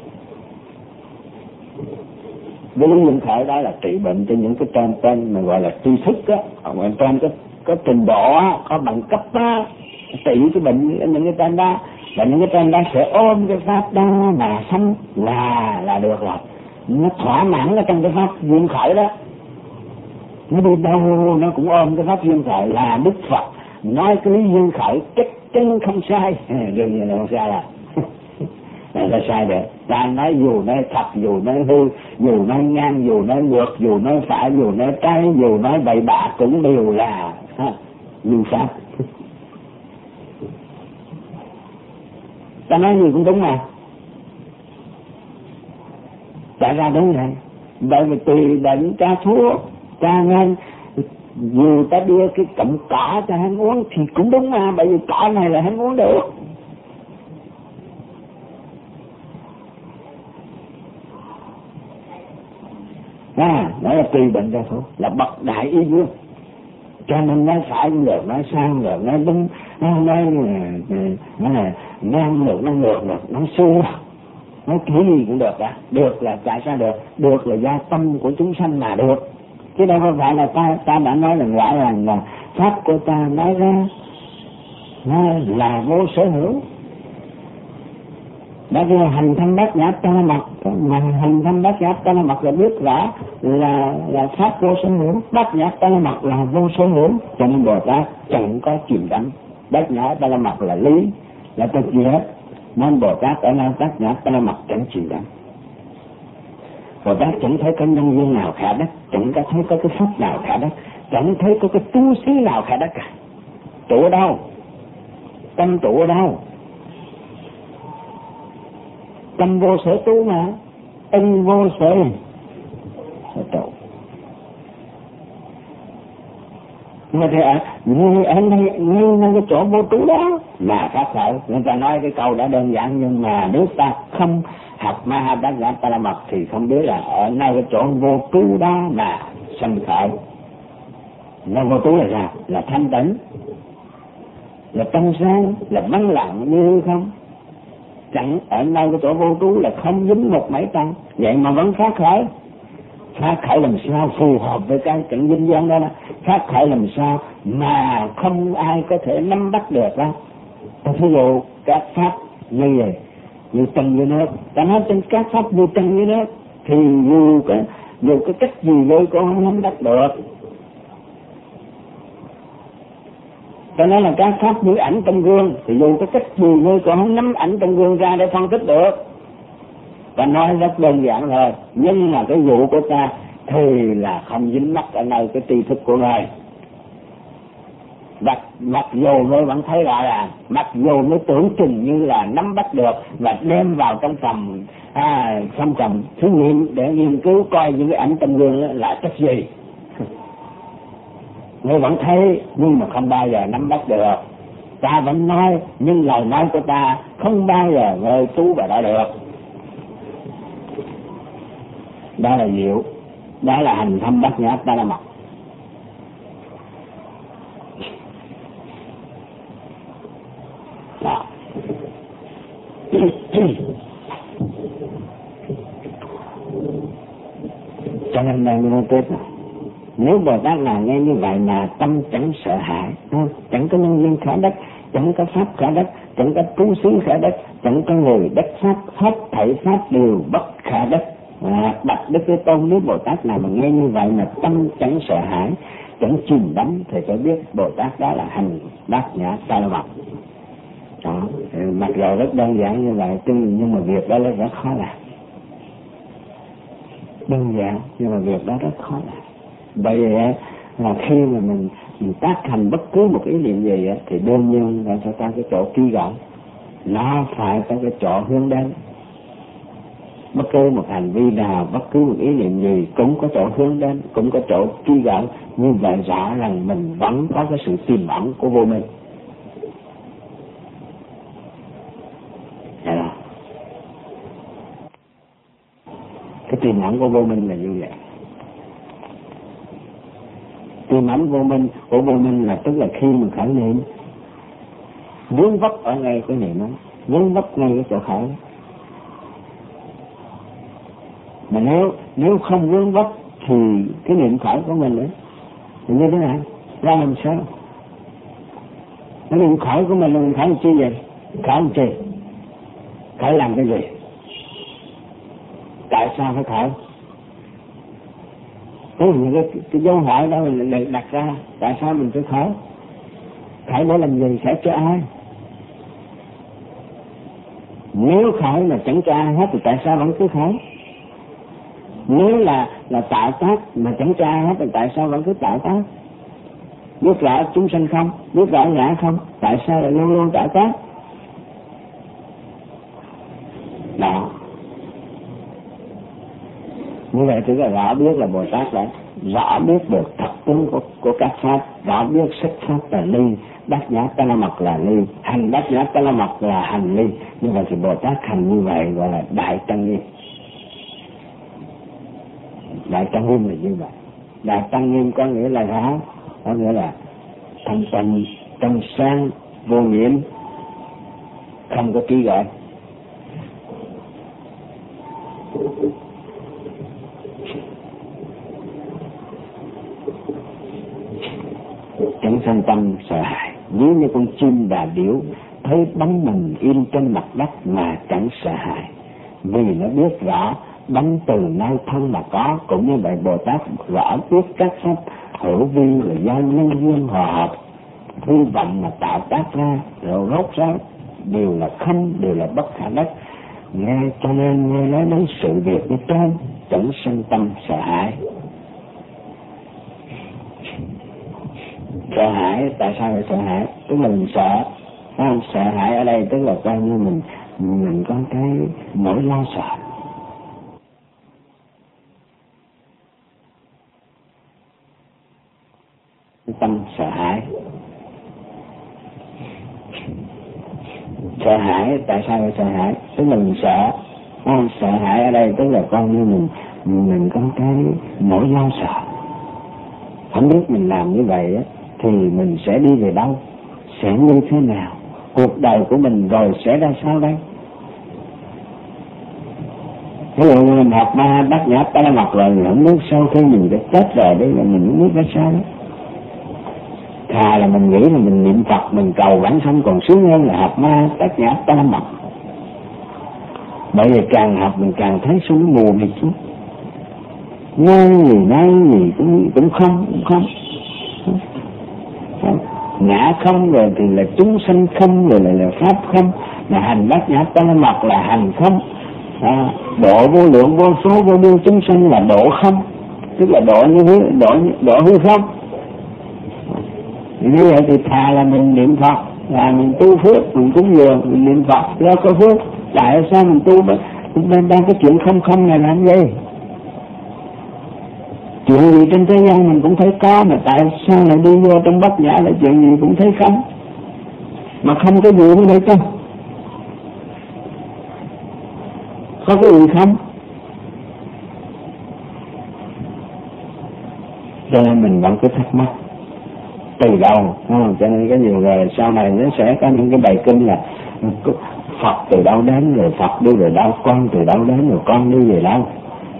S1: Cái lý duyên khởi đó là trị bệnh cho những cái tên mà gọi là tri thức á, ở trên có trình độ á, có bằng cấp á, trị cái bệnh những cái tên đó, và những cái tên đó sẽ ôm cái pháp đó mà sống là được rồi. Nó thỏa mãn ở trong cái pháp duyên khởi đó, nó đi đâu nó cũng ôm cái pháp duyên khởi. Là Đức Phật nói cái lý duyên khởi chắc chắn không sai, đương nhiên là không sai à. Là sai được. Ta nói dù nói thật, dù nói hư, dù nói ngang, dù nói ngược, dù nói phải, dù nói trái, dù nói bậy bạ cũng đều là như pháp. Ta nói gì cũng đúng mà. Tại ra đúng vậy. Bởi vì tùy bệnh cha thuốc, cha ngang, dù ta đưa cái cọng cỏ cho hắn uống thì cũng đúng mà, bởi vì cỏ này là hắn uống được. Đó là tùy bệnh cha thuốc, là bậc đại y vương. Cho nên nói phải cũng được, nói sai cũng được, nói đúng, nói ngang được, nói ngược được, nói xuôi, nói kiểu gì cũng được cả. Được là tại sao được? Được là do tâm của chúng sanh mà được. Chứ đâu có phải là ta đã nói là rõ ràng là pháp của ta nói ra nó là vô sở hữu. Đó là hành thâm Bát Nhã Ba La Mật, mà hành thâm Bát Nhã Ba La Mật là biết rõ là pháp vô sở hữu. Bát Nhã Ba La Mật là vô sở hữu, cho nên Bồ Tát chẳng có chìm đắm. Bát Nhã Ba La Mật là lý, là tất nhiên, nên Bồ Tát ở nơi Bát Nhã Ba La Mật chẳng chìm đắm. Bồ Tát chẳng thấy có nhân duyên nào khả đắc, chẳng có thấy có cái pháp nào khả đắc, chẳng thấy có cái tu sĩ nào khả đắc cả. Trụ ở đâu? Tâm trụ ở đâu? Tâm vô sở tu mà, ân vô sở trụ. Mà thì ở ngay cái chỗ vô trú đó mà phát khởi. Người ta nói cái câu đã đơn giản, nhưng mà nếu ta không học Ma Bát Nhã Ba La Mật thì không biết là ở ngay cái chỗ vô trú đó mà sanh khởi. Nó vô tú là sao? Là thanh tịnh, là trong sáng, là vắng lặng như không. Chẳng ở nơi cái chỗ vô trú là không dính một mảy tăng, vậy mà vẫn phát khởi. Phát khởi làm sao phù hợp với cái trận vinh quang đó, phát khởi làm sao mà không ai có thể nắm bắt được đó. Thí dụ các pháp như vậy, như trăng như nước, ta nói trên các pháp như trăng như nước thì dù cái cách gì với cũng không nắm bắt được. Ta nói là các pháp như ảnh trong gương thì dù cái cách gì với cũng không nắm ảnh trong gương ra để phân tích được. Ta nói rất đơn giản thôi, nhưng mà cái vụ của ta thì là không dính mắc ở nơi cái tri thức của người. Mặc dù mới vẫn thấy rõ ràng, mặc dù mới tưởng chừng như là nắm bắt được và đem vào trong phòng thí nghiệm để nghiên cứu coi những cái ảnh trong gương là chất gì. Người vẫn thấy nhưng mà không bao giờ nắm bắt được. Ta vẫn nói nhưng lời nói của ta không bao giờ ngơi trú vào đó được. Đó là diệu, đó là hành thâm bát nhã ta la mật. Đó. Cho nên đang nói tiếp này, nếu Bồ Tát nào nghe như vậy mà tâm chẳng sợ hãi, chẳng có nhân viên khả đất, chẳng có pháp khả đất, chẳng có trú xứ khả đất, chẳng có người đất pháp, hết thảy pháp đều bất khả đất. Bạch Đức Thế Tôn, nếu Bồ Tát nào mà nghe như vậy mà tâm chẳng sợ hãi, chẳng chìm đắm thì phải biết Bồ Tát đó là hành bát nhã ta la mật. Đó, mặc dù rất đơn giản như vậy nhưng mà việc đó rất khó làm. Đơn giản nhưng mà việc đó rất khó làm. Bởi vậy là khi mà mình tác hành bất cứ một ý niệm gì thì đương nhiên là sẽ có cái chỗ kỳ vọng, nó phải có cái chỗ hướng đến. Bất cứ một hành vi nào, bất cứ một ý niệm gì cũng có chỗ hướng đến, cũng có chỗ kỳ vọng. Như vậy rõ rằng mình vẫn có cái sự tiềm ẩn của vô minh. Cái tiềm ẩn của vô minh là như vậy. Tiềm ẩn vô minh của vô minh là tức là khi mình khởi niệm vướng vấp ở ngay cái niệm đó, vướng vấp ngay cái chỗ khởi. Mà nếu không vướng vấp thì cái niệm khởi của mình ấy thì như thế nào? Ra làm sao? Cái niệm khởi của mình là mình khởi làm chi vậy? Khởi làm chi? Khởi làm cái gì? Tại sao phải khởi? Những cái dấu hỏi đó mình đặt ra, tại sao mình phải khởi? Khởi để làm gì? Khởi cho ai? Nếu khởi mà chẳng cho ai hết thì tại sao vẫn cứ khởi? Nếu là tạo tác mà chẳng cho ai hết thì tại sao vẫn cứ tạo tác? Biết rõ chúng sanh không? Biết rõ ngã không? Tại sao lại luôn luôn tạo tác? Đó. Như vậy thì là rõ biết là Bồ Tát đã rõ biết được thật tướng của các pháp, rõ biết sắc pháp là ly, bát nhã ta la mật là ly, hành bát nhã ta la mật là hành ly. Như vậy thì Bồ Tát hành như vậy gọi là đại tăng nghiêm. Đại tăng nghiêm là như vậy. Đại tăng nghiêm có nghĩa là sao? Có nghĩa là thanh tịnh, trong sáng, vô nhiễm, không có ký gọi. Chẳng sanh tâm sợ hãi, nếu như con chim và điểu thấy bóng mình in trên mặt đất mà chẳng sợ hãi, vì nó biết rõ bóng từ nơi thân mà có. Cũng như vậy Bồ Tát rõ biết các pháp hữu vi là do nhân duyên hòa hợp hy vọng mà tạo tác ra, rồi rốt ráo đều là không, đều là bất khả đắc. Nghe cho nên nghe nói đến sự việc như trên chẳng sanh tâm sợ hãi. Sợ hãi, tại sao lại sợ hãi? Tức là mình sợ. Sợ hãi ở đây tức là coi như mình có cái nỗi lo sợ. Tâm sợ hãi. Sợ hãi, tại sao lại sợ hãi? Tức là mình sợ. Sợ hãi ở đây tức là coi như mình có cái nỗi lo sợ. không biết mình làm như vậy á, thì mình sẽ đi về đâu, sẽ như thế nào, cuộc đời của mình rồi sẽ ra sao đây? Ví dụ như mình học ma Bát Nhã Ba La Mật rồi, mình không biết sau khi mình đã chết rồi đấy là mình không biết ra sao đó. Thà là mình nghĩ là mình niệm Phật, mình cầu vãng sanh còn sướng hơn là học ma Bát Nhã Ba La Mật. Bởi vì càng học mình càng thấy sung mù này chứ. Nói gì cũng không. Ngã không rồi thì là chúng sanh không, rồi là pháp không, mà hành Bát Nhã Ba La Mật là hành không. Độ vô lượng vô số vô biên chúng sanh là độ không, tức là độ hư không. Như vậy thì thà là mình niệm Phật, là mình tu phước, mình cúng dường, mình niệm Phật do có phước. Tại sao mình tu đang cái chuyện không này làm gì? Chuyện gì trên thế gian mình cũng thấy có, mà tại sao lại đi vô trong Bát Nhã là chuyện gì cũng thấy không? Mà không có gì ở đây cơ. Có cái gì không? Cho nên mình vẫn cứ thắc mắc từ đâu, cho nên cái nhiều rồi sau này nó sẽ có những cái bài kinh là Phật từ đâu đến, rồi Phật đi về đâu, con từ đâu đến, rồi con đi về đâu.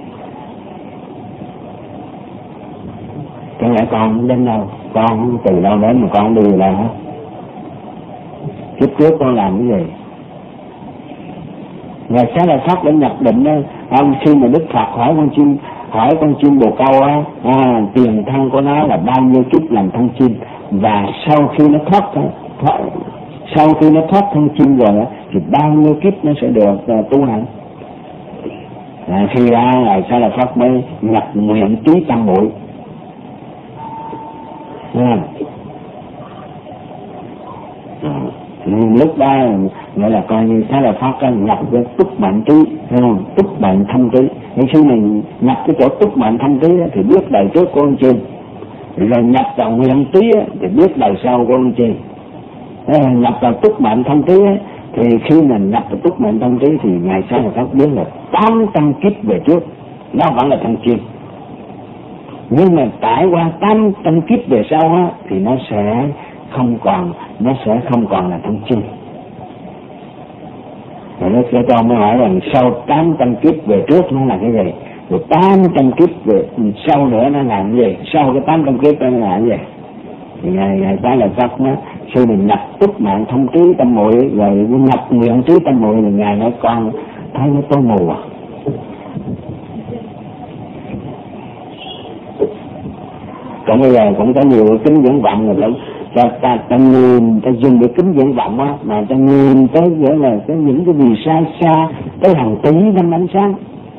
S1: Cái lẽ con không đến đâu, con từ đâu đến mà con đi về đâu hết? Kiếp trước con làm cái gì? Ngày sáng là Pháp đã nhập định đó, khi mà Đức Phật hỏi con chim bồ câu á, tiền thân của nó là bao nhiêu kiếp làm thân chim, và sau khi nó thoát thân chim rồi á, thì bao nhiêu kiếp nó sẽ được tu hành. Khi ra ngày sáng là Pháp mới nhập nguyện trí tâm muội. Lúc đó gọi là coi như thế là Pháp nhập cái túc mệnh trí, túc mệnh thông trí. Khi mình nhập cái chỗ túc mệnh thông trí thì biết đời trước của con chim, rồi nhập vào nguyện trí thì biết đời sau của con chim. Nhập vào túc mệnh thông trí thì khi mình nhập vào túc mệnh thông trí thì ngày sau là Pháp biết là 800 kiếp về trước nó vẫn là thân chim, nhưng mà trải qua 800 kiếp về sau thì nó sẽ không còn là thân chim. Rồi nó sẽ cho mới hỏi rằng sau 800 kiếp về trước nó là cái gì, rồi 800 kiếp về sau nữa nó làm cái gì, sau cái 800 kiếp nó làm cái gì. Thì ngày ta là Phật nó khi mình nhập túc mạng thông trí tâm muội, rồi nhập nguyện trí tâm muội, thì ngày nói con thấy nó tối mù à. Còn bây giờ cũng có nhiều kính viễn vọng rồi ta nhìn, ta dùng cái kính viễn vọng á, mà ta nhìn tới nghĩa là những cái vì xa tới hàng tỷ năm ánh sáng,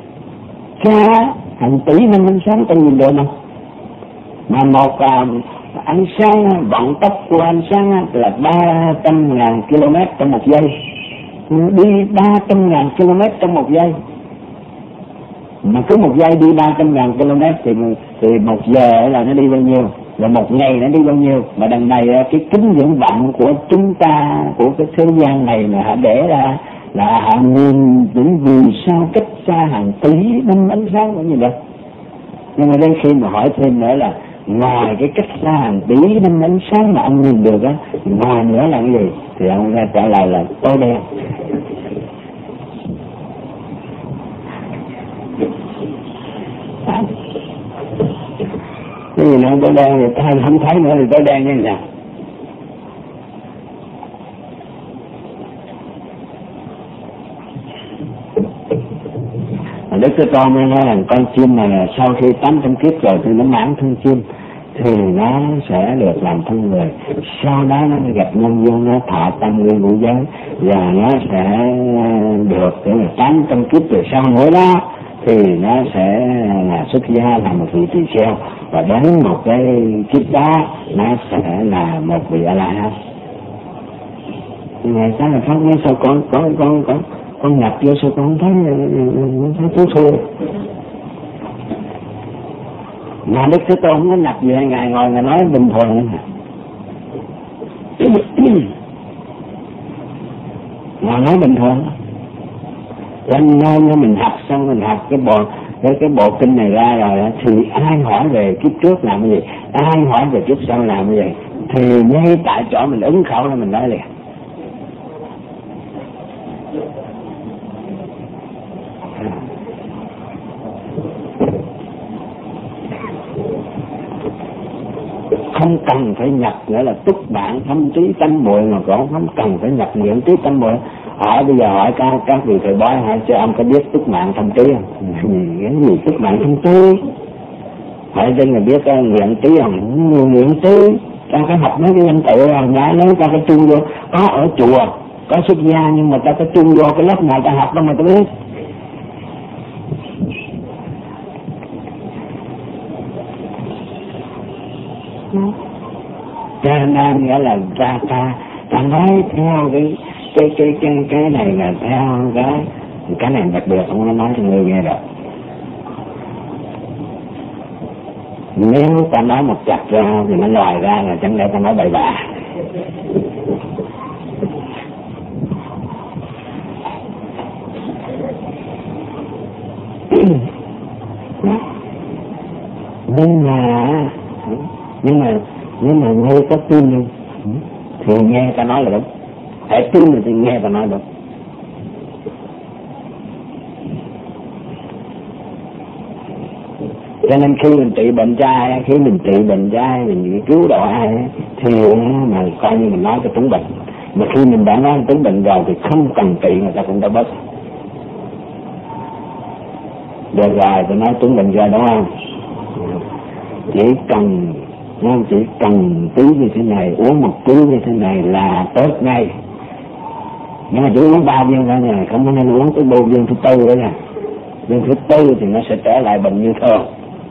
S1: hàng tỷ năm ánh sáng ta nhìn được mà một ánh sáng, vận tốc của ánh sáng là 300.000 km trong một giây, đi 300.000 km trong một giây. Mà cứ một giây đi 300.000 km thì một giờ là nó đi bao nhiêu, và một ngày nó đi bao nhiêu. Mà đằng này cái kính viễn vọng của chúng ta, của cái thế gian này là họ để ra là họ nhìn những vì sao cách xa hàng tỷ năm ánh sáng cũng như vậy. Nhưng mà đến khi mà hỏi thêm nữa là ngoài cái cách xa hàng tỷ năm ánh sáng mà ông nhìn được á, ngoài nữa là cái gì, thì ông ra trả lời là tối đen. Cái gì nữa tối đen thì ta không thấy nữa thì tối đen như thế nào? Đức Thế Tôn mới nói rằng con chim này là sau khi 800 kiếp rồi thì nó mãn thân chim thì nó sẽ được làm thân người. Sau đó nó gặp nhân duyên, nó thọ tâm nguyên ngũ giới và nó sẽ được cái 800 kiếp về sau nữa đó thì nó sẽ là xuất gia, là một vị tỳ kheo, và đến một cái kiếp đó nó sẽ là một vị A La Hán. Ngày sáng là Pháp nói sao con nhập vô sao con không thấy thú thua. Mà Đức Thế Tôn không có nhập về, Ngài ngồi Ngài nói bình thường. Ngài nói bình thường. Cho nên mình học xong, mình học cái bộ kinh này ra rồi thì ai hỏi về kiếp trước làm cái gì, ai hỏi về kiếp sau làm cái gì, thì ngay tại chỗ mình ứng khẩu là mình nói liền. Không cần phải nhập nghĩa là túc bạn thâm trí tâm muội, mà cũng không cần phải nhập niệm trí tâm muội. Hỏi bây giờ hỏi các vị thầy bói hỏi cho ông có biết túc mạng thâm trí không? Cái gì túc mạng thâm trí? Hỏi trên là biết nguyện trí không? Nguyện trí ta có học mấy cái danh tự hàng nhái nói ta có chung vô, có ở chùa có xuất gia nhưng mà ta có chung vô cái lớp nào ta học đâu mà ta biết. Cho nên nghĩa là ta nói theo cái này là theo cái này đặc biệt không có nói cho người nghe được. Nếu ta nói một chặt ra thì nó lòi ra là chẳng lẽ ta nói bậy bạ. nhưng mà ngay có tin thì nghe ta nói là đúng, hãy tin thì nghe ta nói đúng. Cho nên khi mình trị bệnh trai, mình cứu độ ai thì mà coi như mình nói cho trúng bệnh. Mà khi mình đã nói trúng bệnh rồi thì không cần trị người ta cũng đã bớt. Được rồi, tôi nói trúng bệnh rồi đúng không? Chỉ cần tí như thế này, uống một tí như thế này là tốt ngay. Nhưng mà chỉ uống 3 viên thôi nha, không có nên uống tới 4 viên thứ tư đó nha. Viên thứ tư thì nó sẽ trở lại bệnh như thường.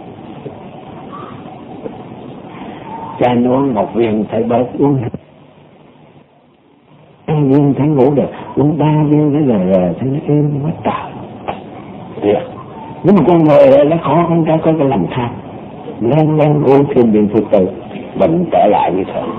S1: Cho nên uống 1 viên thấy bớt, uống 2 viên thấy ngủ được, uống 3 viên cái rồi thấy nó êm quá trời. Được. Nhưng mà con người nó khó con cái có cái lòng tham, lên uống thêm viên thứ tư, bệnh trở lại như thường.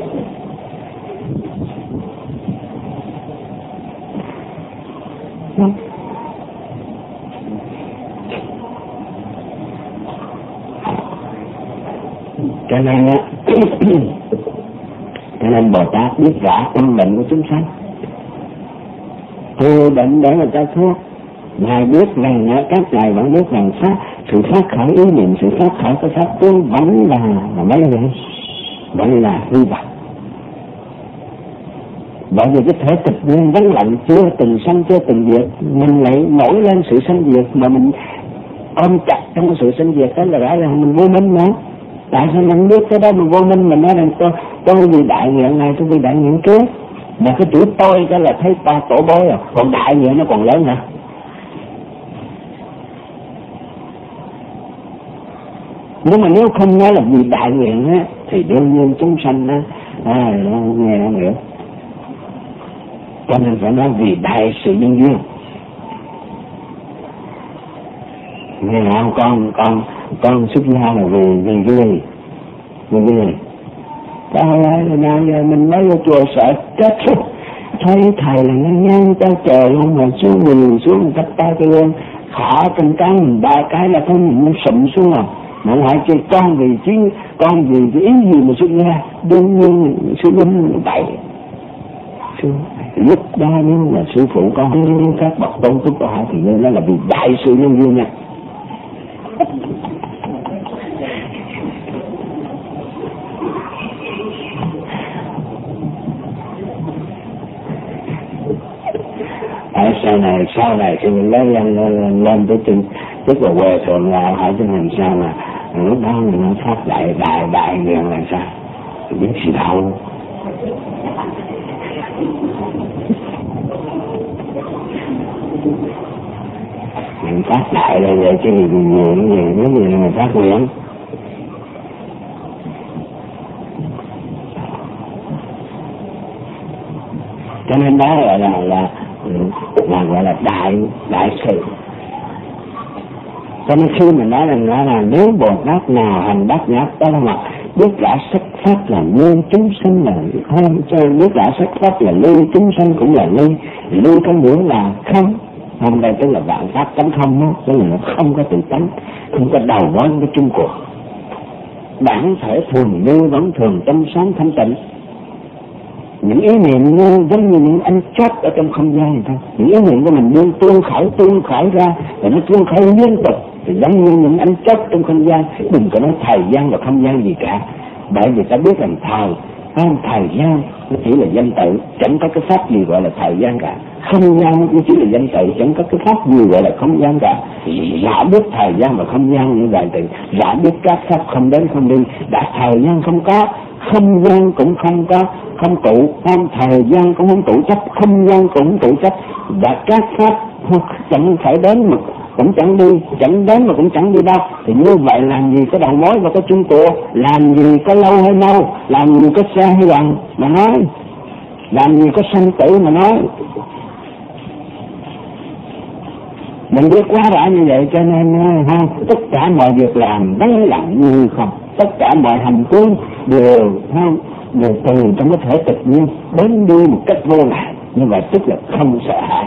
S1: Cho nên Bồ Tát biết rõ tâm bệnh của chúng sanh, từ bệnh để mà ta thuốc. Ngài biết rằng các ngài vẫn biết rằng sự phát khởi ý niệm, sự phát khởi của pháp tướng vẫn là mấy người, vẫn là hư vọng. Bởi vì cái thể tịch nguyên vắng lặng, chưa từng sanh chưa từng diệt, mình lại nổi lên sự sanh diệt mà mình ôm chặt trong cái sự sanh diệt đó là rõ ràng mình vô minh mà. Tại sao mình biết cái đó mình vô minh, mình nói rằng tôi vì đại nguyện này, tôi vì đại nguyện kia. Mà cái chữ tôi cái là thấy ta tổ bối rồi, còn đại nguyện nó còn lớn hả? Nhưng mà nếu không nói là vì đại nguyện á, thì đương nhiên chúng sanh á, nó nghe nó hiểu. Cho nên phải nói vì đại sự nhân duyên. Nghe không? Con xuất gia là vì cái gì? Vì cái gì? Sao nào giờ mình mới vô chùa sợ chết rồi. Thấy thầy là ngang tới trời luôn mà xuống một cách tay cái luôn. Khỏ trong cái mình 3 cái là nó sụm xuống rồi. Mà hỏi chứ con vì cái ý gì mà xuất gia? Đương nhiên sư huynh bậy. Lúc đó nếu là sư phụ con các bậc tôn túc hỏi thì nó là vì đại sự nhân duyên nha. Sau này khi mình lên tới chân tức là quê thượng là hỏi cho mình sao mà lúc đó mình nó phát đại nguyện là sao mình biết gì đâu. Mình phát đại là vậy chứ gì mấy gì là mình phát nguyện. Cho nên đó gọi là đại sự. Cho nên khi mình nói là nếu Bồ Tát nào hành bát nhã đó là mặt biết rõ sắc pháp là lưu chúng sanh là không, cho biết rõ sắc pháp là lưu chúng sanh cũng là lưu có nghĩa là không. Hôm nay tức là vạn pháp tánh không đó, tức là nó không có tự tánh, không có đầu mối, không có chung cuộc. Bản thể thường như vẫn thường trong sáng thanh tịnh. Những ý niệm như giống như những ánh chớp ở trong không gian thôi. Những ý niệm của mình luôn tuôn khởi ra, và nó tuôn khởi liên tục, thì giống như những ánh chớp trong không gian. Đừng có nói thời gian và không gian gì cả, bởi vì ta biết rằng thời gian nó chỉ là danh tự, chẳng có cái pháp gì gọi là thời gian cả. Không gian cũng chỉ là danh tự, chẳng có cái pháp gì gọi là không gian cả. Đã biết thời gian và không gian như vậy thì đã biết các pháp không đến không đi. Đã thời gian không có, không gian cũng không có, không tụ, thời gian cũng không tụ chấp, không gian cũng không tụ chấp, và các pháp chẳng phải đến mà cũng chẳng đi, chẳng đến mà cũng chẳng đi đâu. Thì như vậy làm gì có đầu mối và có chung cuộc, làm gì có lâu hay mau, làm gì có xa hay gần mà nói, làm gì có sanh tử mà nói. Mình biết quá rõ như vậy cho nên tất cả mọi việc làm vắng lặng như không, tất cả mọi hành tướng đều từ trong cái thể tự nhiên đến đi một cách vô lại. Như vậy tức là không sợ hãi.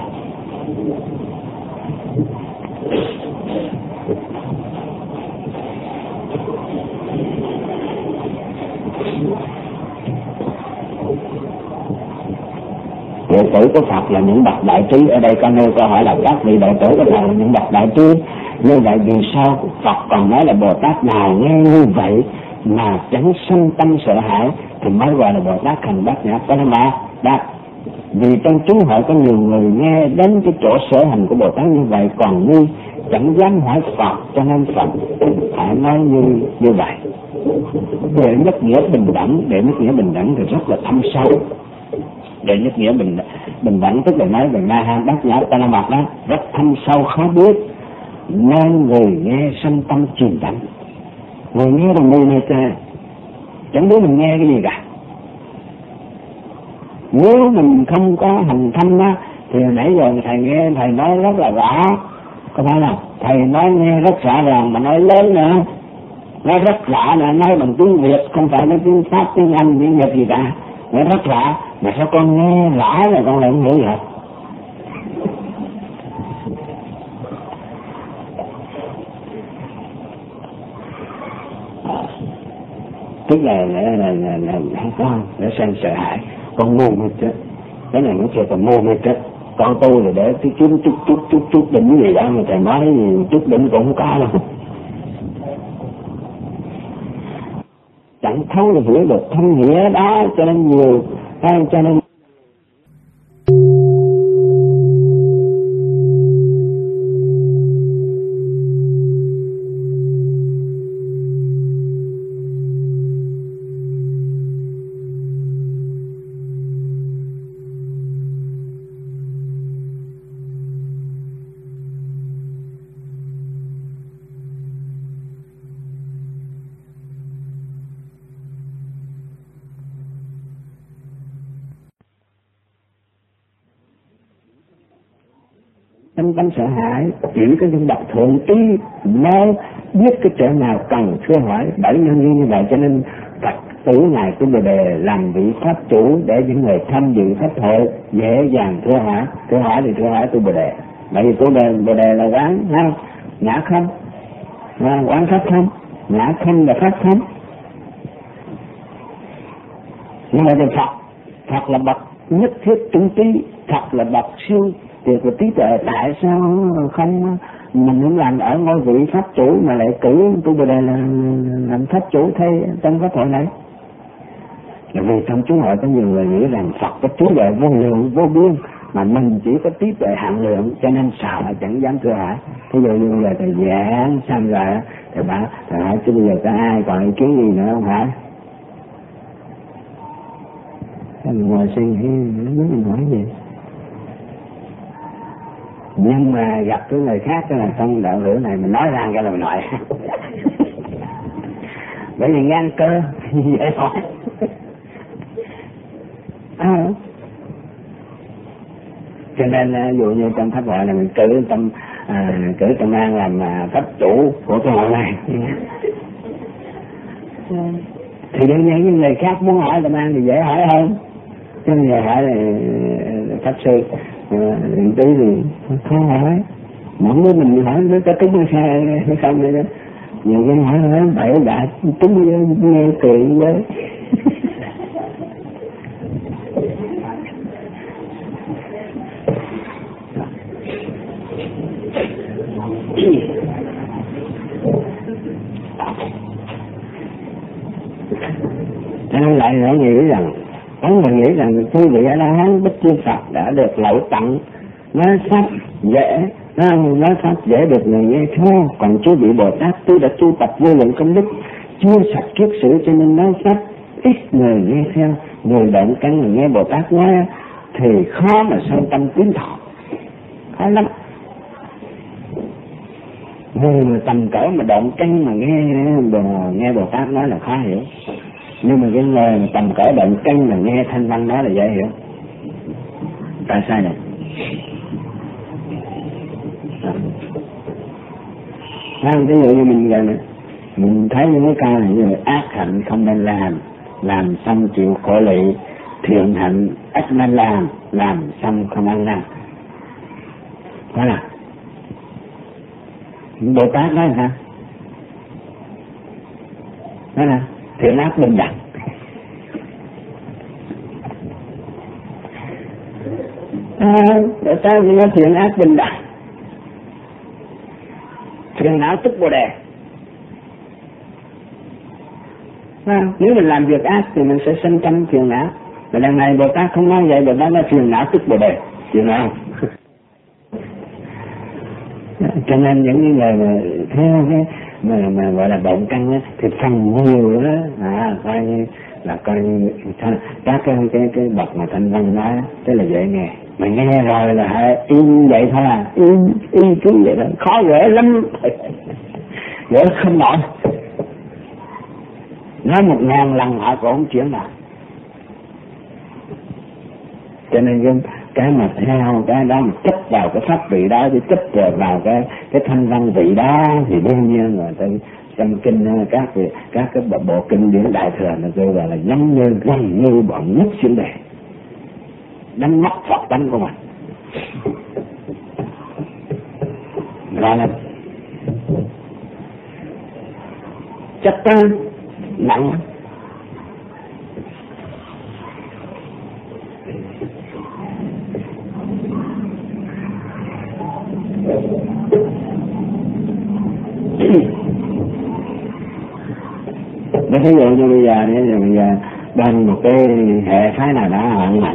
S1: Đệ tử của Phật là những bậc đại trí. Ở đây con nêu câu hỏi là các vị đệ tử của Phật là những bậc đại trí. Như vậy vì sao Phật còn nói là Bồ Tát nào nghe như vậy mà chẳng sanh tâm sợ hãi thì mới gọi là Bồ Tát thành Bát Nhã Ba La Mật Đa. Vì trong chúng hội có nhiều người nghe đến cái chỗ sở hành của Bồ Tát như vậy còn như chẳng dám hỏi Phật, cho nên Phật phải nói như vậy. Đệ nhất nghĩa bình đẳng thì rất là thâm sâu. Đệ nhất nghĩa bình đẳng tức là nói về Na Ha Bát Nhã Ta La Mật đó, rất thâm sâu khó biết, nên người nghe sanh tâm chìm đắm. Người nghe đồng mù mê tê, chẳng biết mình nghe cái gì cả. Nếu mình không có hành thanh đó thì nãy giờ thầy nghe thầy nói rất là rõ, có phải không? Thầy nói nghe rất rõ ràng mà nói lớn nữa, nói rất rõ là nói bằng tiếng Việt, không phải nói tiếng Pháp, tiếng Anh, tiếng Nhật gì cả. Nói rất rõ, mà sao con nghe rõ là con lại không hiểu vậy? Tức là con để sanh sợ hãi, con ngu mê chết. Cái này nó kêu là ngu mê chết. Con tôi là để cái chút đỉnh gì đó mà thầy nói chút đỉnh cũng không có đâu. Chẳng thấu được hiểu được thâm nghĩa đó, cho nên nhiều, cho nên tâm sợ hãi chỉ có những bậc thượng trí mới biết cái chỗ nào cần thưa hỏi. Bởi nhân như vậy cho nên Phật tử ngài của Bồ Đề làm vị pháp chủ để những người tham dự pháp hội dễ dàng thưa hỏi thì thưa hỏi tu Bồ Đề. Bởi vì Bồ Đề là quán ngã không, quán pháp không, ngã không là pháp không. Nhưng mà Phật là bậc nhất thiết trung trí, Phật là bậc siêu tuyệt và trí tuệ. Tại sao không mình không làm ở ngôi vị pháp chủ mà lại cử tu Bồ Đề là làm pháp chủ thay trong pháp hội này? Là vì trong chúng hội có nhiều người nghĩ rằng Phật có trí tuệ vô lượng vô biên mà mình chỉ có trí tuệ hạn lượng, cho nên sợ chẳng dám thưa hỏi. Thí dụ như bây giờ thầy giảng xong rồi thầy bảo thầy hỏi chứ bây giờ có ai còn ý kiến gì nữa không hả? Mình ngồi suy nghĩ không biết mình hỏi gì. Nhưng mà gặp cái người khác là trong đạo lửa này mình nói ra cái là mình hỏi. Bởi vì ngang cơ dễ hỏi. Cho nên ví dụ như trong pháp hội là mình cử Tâm An làm pháp chủ của cái hội này. Thì đương nhiên những người khác muốn hỏi Tâm An thì dễ hỏi hơn. Chứ người hỏi là pháp sư tí thì không hỏi, mỗi đứa mình hỏi nó có trúng hay không vậy đó, nhiều cái hỏi bậy bạ trúng nghe cười với. Cho nên lại nghĩ rằng, có người nghĩ rằng quý vị A La Hán Bích Chi Phật đã được lậu tặng, nói pháp dễ, nói pháp dễ được người nghe theo, còn chú vị Bồ Tát tôi đã tu tập vô lượng công đức, chưa sạch kiết sử cho nên nói pháp ít người nghe theo, người động căn người nghe Bồ Tát nói thì khó mà sâu tâm tín thọ, khó lắm. Người mà tầm cỡ mà động căn mà nghe Bồ Tát nói là khó hiểu, nhưng mà cái người mà tầm cỡ động căn mà nghe Thanh Văn nói là dễ hiểu. Tại sao vậy? Ví dụ như mình thấy những cái ca này như ác hạnh không nên làm xong chịu khổ lụy, thiện hạnh ít nên làm xong không ăn năn. Đó là Bồ Tát nói sao? Đó là thiện ác bình đẳng. Bồ Tát nói thiện ác bình đẳng. Phiền não tức Bồ Đề. Nếu mình làm việc ác thì mình sẽ sinh tâm phiền não. Mà lần này Bồ Tát không nói vậy, Bồ Tát nói phiền não tức Bồ Đề. Chịu nào? Cho nên những người mà theo cái mà gọi là động căn thì phần nhiều đó, coi như là các cái bậc mà Thanh Văn nói tức là dễ nghe. Mà nghe rồi là im vậy thôi im cứ vậy đó, khó gỡ lắm, gỡ không nổi. Nói 1000 lần họ cũng không chuyển nào. Cho nên cái mà theo cái đó mà chấp vào cái pháp vị đó, thì chấp vào cái Thanh Văn vị đó thì đương nhiên là trong kinh các cái bộ kinh điển Đại Thừa là tôi gọi là giống như gần như bọn nhất xuyên đề, đánh mất Phật tánh của mình. Gọi là chấp nặng. Nó ví dụ như bây giờ bên một cái hệ phái nào đó ăn mặn,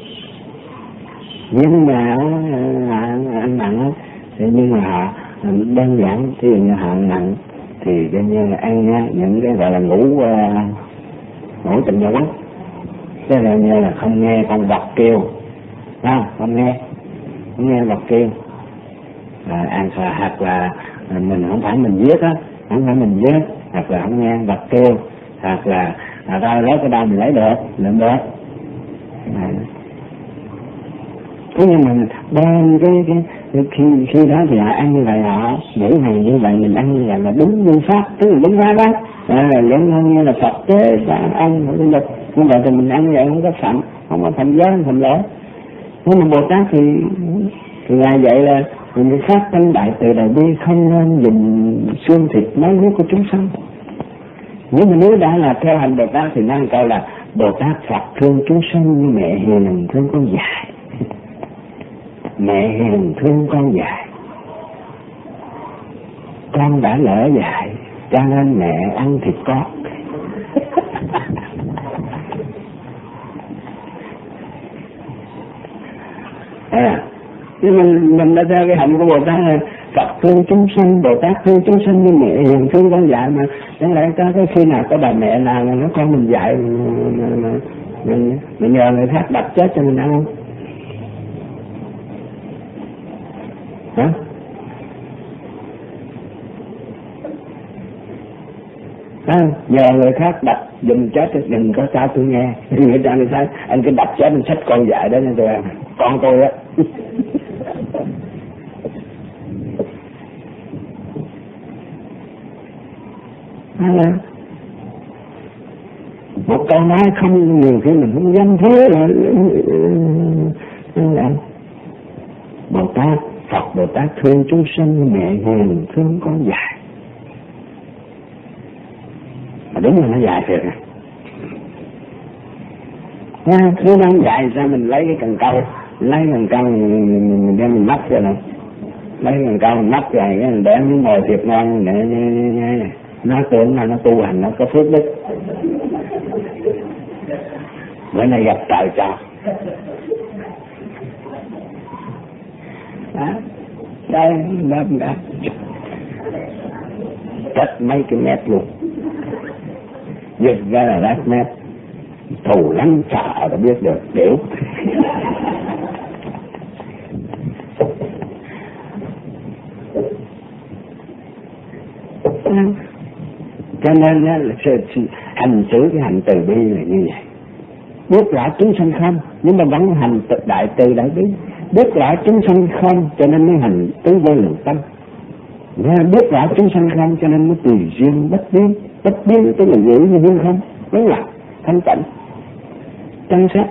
S1: nhưng mà ăn mặn thì nhưng mà họ đơn giản, ví dụ như họ ăn mặn thì coi như là ăn những cái gọi là ngủ tình dục, tức là như là không nghe con vật kêu, không nghe vật kêu, ăn hoặc là mình không phải mình giết á, không phải mình giết, hoặc là không nghe vật kêu, hoặc là ra lấy cái đâu mình lấy được, lượm được. Thế nhưng mà bên khi đó thì họ ăn như vậy, họ nghĩ rằng như vậy mình ăn như vậy là đúng như pháp, tức là đúng pháp đó, giống hơn như là Phật tế và ăn không được. Như vậy thì mình ăn như vậy không có phạm, không có phạm giới, không phạm lỗi. Nhưng mà Bồ Tát thì là vậy là mình phát tâm đại từ đại bi, không nên dùng xương thịt máu huyết của chúng sanh. Nhưng mà nếu đã là theo hành Bồ Tát thì năng câu là Bồ Tát Phật thương chúng sanh như mẹ hiền thương con dại. Mẹ hiền thương con dại, con đã lỡ dại cho nên mẹ ăn thịt con. Nhưng mình đã theo cái hạnh của Bồ Tát là Phật thương chúng sanh, Bồ Tát thương chúng sanh như mẹ hiền thương con dại, mà chẳng lẽ có cái khi nào có bà mẹ nào mà nó con mình dại mình nhờ người khác đập chết cho mình ăn không? Hả? Nhờ người khác đập dùm chết, đừng có sao tôi nghe. Người ta nói anh cứ đập chết anh xách con dại đó nha tôi ăn, con tôi á. Một câu nói không, nhiều khi mình không dám thế rồi. Tát thương chúng sanh mẹ hiền thương con dài. Mà đúng là nó dài thiệt. Cứ đang dài sao mình lấy cái cần câu, mình đem mình mắc cho này, lấy cần câu mình mắc rồi để nó ngồi thiệt ngon để nó tưởng là nó tu hành nó có phước đức. Bữa nay gặp trời cho. Đây đâm ra cách mấy cái mét luôn, giật ra là lát mét, thù lắm sợ đã biết được kiểu. Cho nên là hành xử cái hành từ bi là như vậy, biết rõ chúng sanh không nhưng mà vẫn hành đại từ đại bi, biết rõ chúng sanh không cho nên mới hành tứ vô lượng tâm, biết rõ chúng sanh không cho nên mới tùy duyên bất biến tức là giữ như duyên không, đúng là thanh tịnh chân sắc.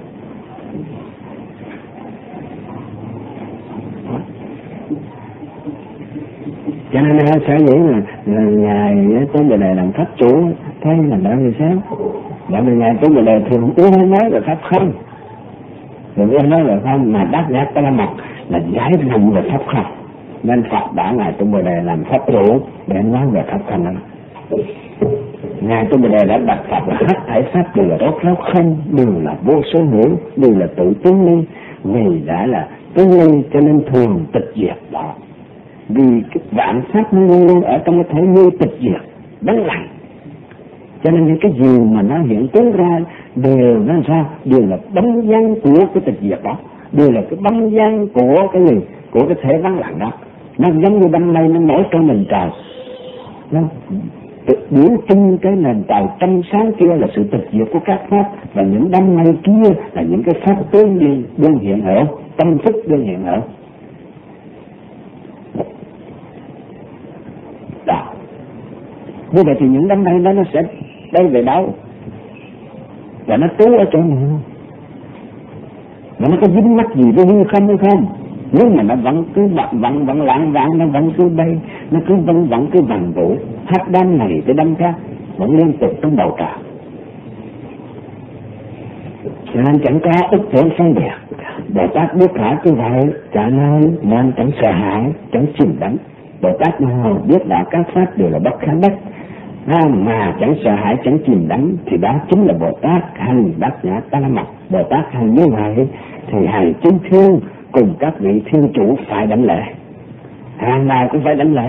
S1: Cho nên sẽ nghĩ là ngài tới Bồ Đề làm pháp chủ thấy là đã như sao? Bởi vì ngài tới Bồ Đề thường ưa nói về pháp không, thường ưa nói về không, mà đắc giác ta la mật là giải nằm về pháp không, nên Phật đã ngài tới Bồ Đề làm pháp chủ để nói về pháp không đó. Ngài tới Bồ Đề đã đặt Phật là hết thảy pháp đều là đốt ráo không, đều là vô số hữu, đều là tự tướng ly, vì đã là tướng ly cho nên thường tịch diệt đó. Vì cái vạn pháp nó luôn luôn ở trong cái thể như tịch diệt đáng lành, cho nên những cái gì mà nó hiện tướng ra đều nó sao, đều là bóng dáng của cái tịch diệt đó, đều là cái bóng dáng của cái gì, của cái thể vắng lặng đó. Nó giống như đám mây nó nổi trong nền trời, nó biểu trưng cái nền trời trong sáng kia là sự tịch diệt của các pháp, và những đám mây kia là những cái pháp tướng đương hiện hữu, tâm thức đương hiện hữu. Đó. Như vậy thì những đám mây đó nó sẽ đây về đâu, và nó trú ở chỗ nào, và nó có dính mắc gì với hư không hay không? Nếu mà nó vẫn cứ vẫn lãng vãng, nó vẫn cứ bay, nó cứ vẫn cứ vần vũ, hát đám này tới đám khác, vẫn liên tục trong bầu trời. Cho nên chẳng có ức tưởng phân biệt. Bồ Tát biết rõ như vậy, cho nên chẳng sợ hãi, chẳng chìm đắm. Bồ Tát nào biết rõ các pháp đều là bất khả đắc, mà chẳng sợ hãi, chẳng chìm đắm, thì đó chính là Bồ Tát hành bát nhã ta la mật. Bồ Tát hành như vậy thì hành chúng thiên cùng các vị thiên chủ phải đảnh lễ, hàng nào cũng phải đảnh lễ.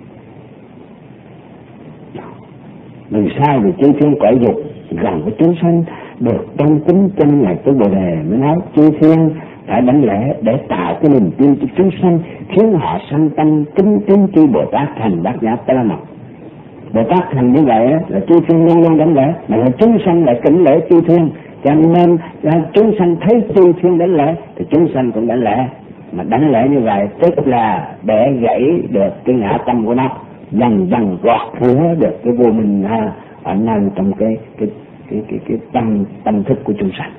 S1: Vì sao? Vì chư thiên cõi dục gần với chúng sanh được tôn kính trên ngày tới Bồ Đề mới nói chư thiên phải đảnh lễ để tạo cái niềm tin cho chúng sanh, khiến họ sanh tâm kính kính chư Bồ Tát thành bát nhã ta la mật. Bồ Tát thành như vậy là chư thiên luôn luôn đảnh lễ, mà là chúng sanh lại kính lễ chư thiên, cho nên chúng sanh thấy chư thiên đảnh lễ thì chúng sanh cũng đảnh lễ. Mà đảnh lễ như vậy tức là để gãy được cái ngã tâm của nó, dần dần gọt rửa được cái vô minh ở nơi trong cái tâm thức của chúng sanh.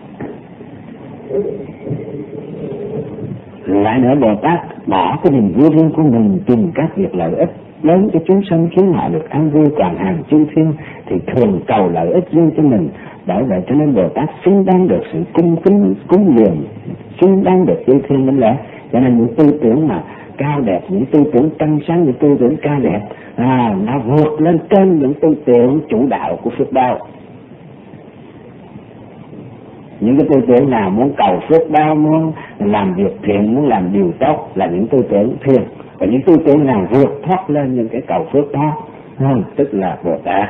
S1: Lại nữa, Bồ Tát bỏ cái niềm vui riêng của mình tìm các việc lợi ích lớn cho chúng sanh, khiến họ được an vui. Còn hàng chư thiên thì thường cầu lợi ích riêng cho mình. Bởi vậy cho nên Bồ Tát xứng đáng được sự cung kính cúng dường, xứng đáng được chư thiên đến lễ. Cho nên những tư tưởng mà cao đẹp, những tư tưởng trong sáng, những tư tưởng cao đẹp nó vượt lên trên những tư tưởng chủ đạo của phước báo. Những cái tư tưởng nào muốn cầu phước báo, muốn làm việc thiện, muốn làm điều tốt là những tư tưởng thiện. Và những tư tưởng nào vượt thoát lên những cái cầu phước đó tức là Bồ Tát.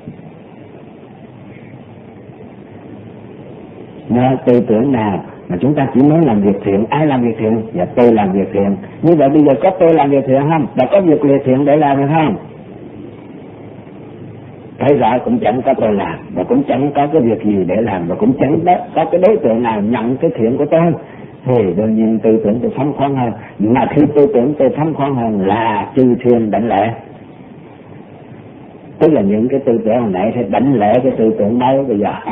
S1: Nơi tư tưởng nào mà chúng ta chỉ muốn làm việc thiện, ai làm việc thiện? Dạ tôi làm việc thiện. Như vậy bây giờ có tôi làm việc thiện không? Đã có việc thiện để làm hay không? Thấy rõ cũng chẳng có tôi làm, và cũng chẳng có cái việc gì để làm, và cũng chẳng có cái đối tượng nào nhận cái thiện của tôi. Thì đương nhiên tư tưởng tôi phóng khoáng hơn. Mà khi tư tưởng tôi phóng khoáng hơn là chư thiên đảnh lễ. Tức là những cái tư tưởng hồi nãy thì đảnh lễ cái tư tưởng mới bây giờ.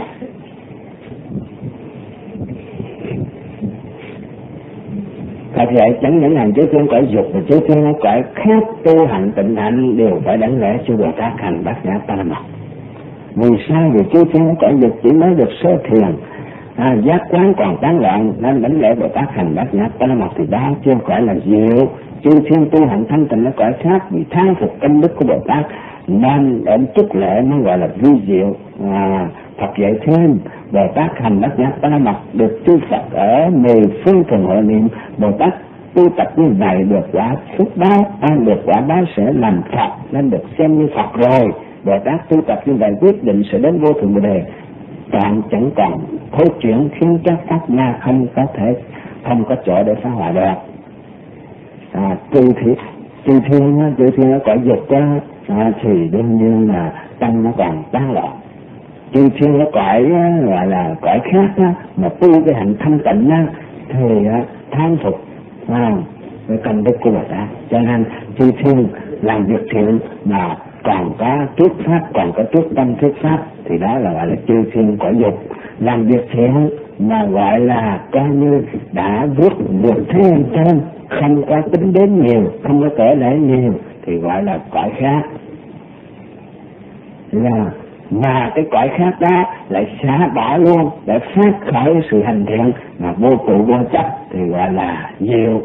S1: Thật vậy chẳng những hành chư thiên cõi dục và chư thiên ở cõi khác tu hành tịnh hạnh đều phải đảnh lễ chư Bồ Tát hành Bát Nhã Ba La Mật. Vì sao? Vì chư thiên ở cõi dục chỉ mới được sơ thiền, giác quán còn tán loạn, nên đảnh lễ Bồ Tát hành Bát Nhã Ba La Mật thì đó chưa phải là diệu. Chư thiên tu hành thanh tịnh ở cõi khác vì thán phục công đức của Bồ Tát nên đến chức lễ nó gọi là vi diệu. Phật dạy thêm Bồ Tát hành Bát Nhã Ba La Mật được chư Phật ở 10 phương thường hội niệm. Bồ Tát tu tập như này được quả phước báo, được quả báo sẽ làm Phật nên được xem như Phật rồi. Bồ Tát tu tập như vậy quyết định sẽ đến vô thượng Bồ Đề. Bạn chẳng còn thối chuyển khiến các pháp ma không có chỗ để phá hoại được. Chư thiên ở cõi dục thì đương nhiên là tâm nó còn tán loạn. Chư thiên ở cõi gọi là cõi khác mà tu cái hạnh thanh tịnh thì thán phục cái công đức của Bồ Tát. Cho nên chư thiên làm việc thiện mà còn có thuyết pháp, còn có thuyết tâm thuyết pháp thì đó là gọi là chư thiên cõi dục. Làm việc thiện mà gọi là coi như đã vượt thế trên, không có tính đến nhiều, không có kể lễ nhiều thì gọi là cõi khác. Mà cái cõi khác đó lại xả bỏ luôn để phát khởi sự hành thiện mà vô trụ vô chấp thì gọi là diệu.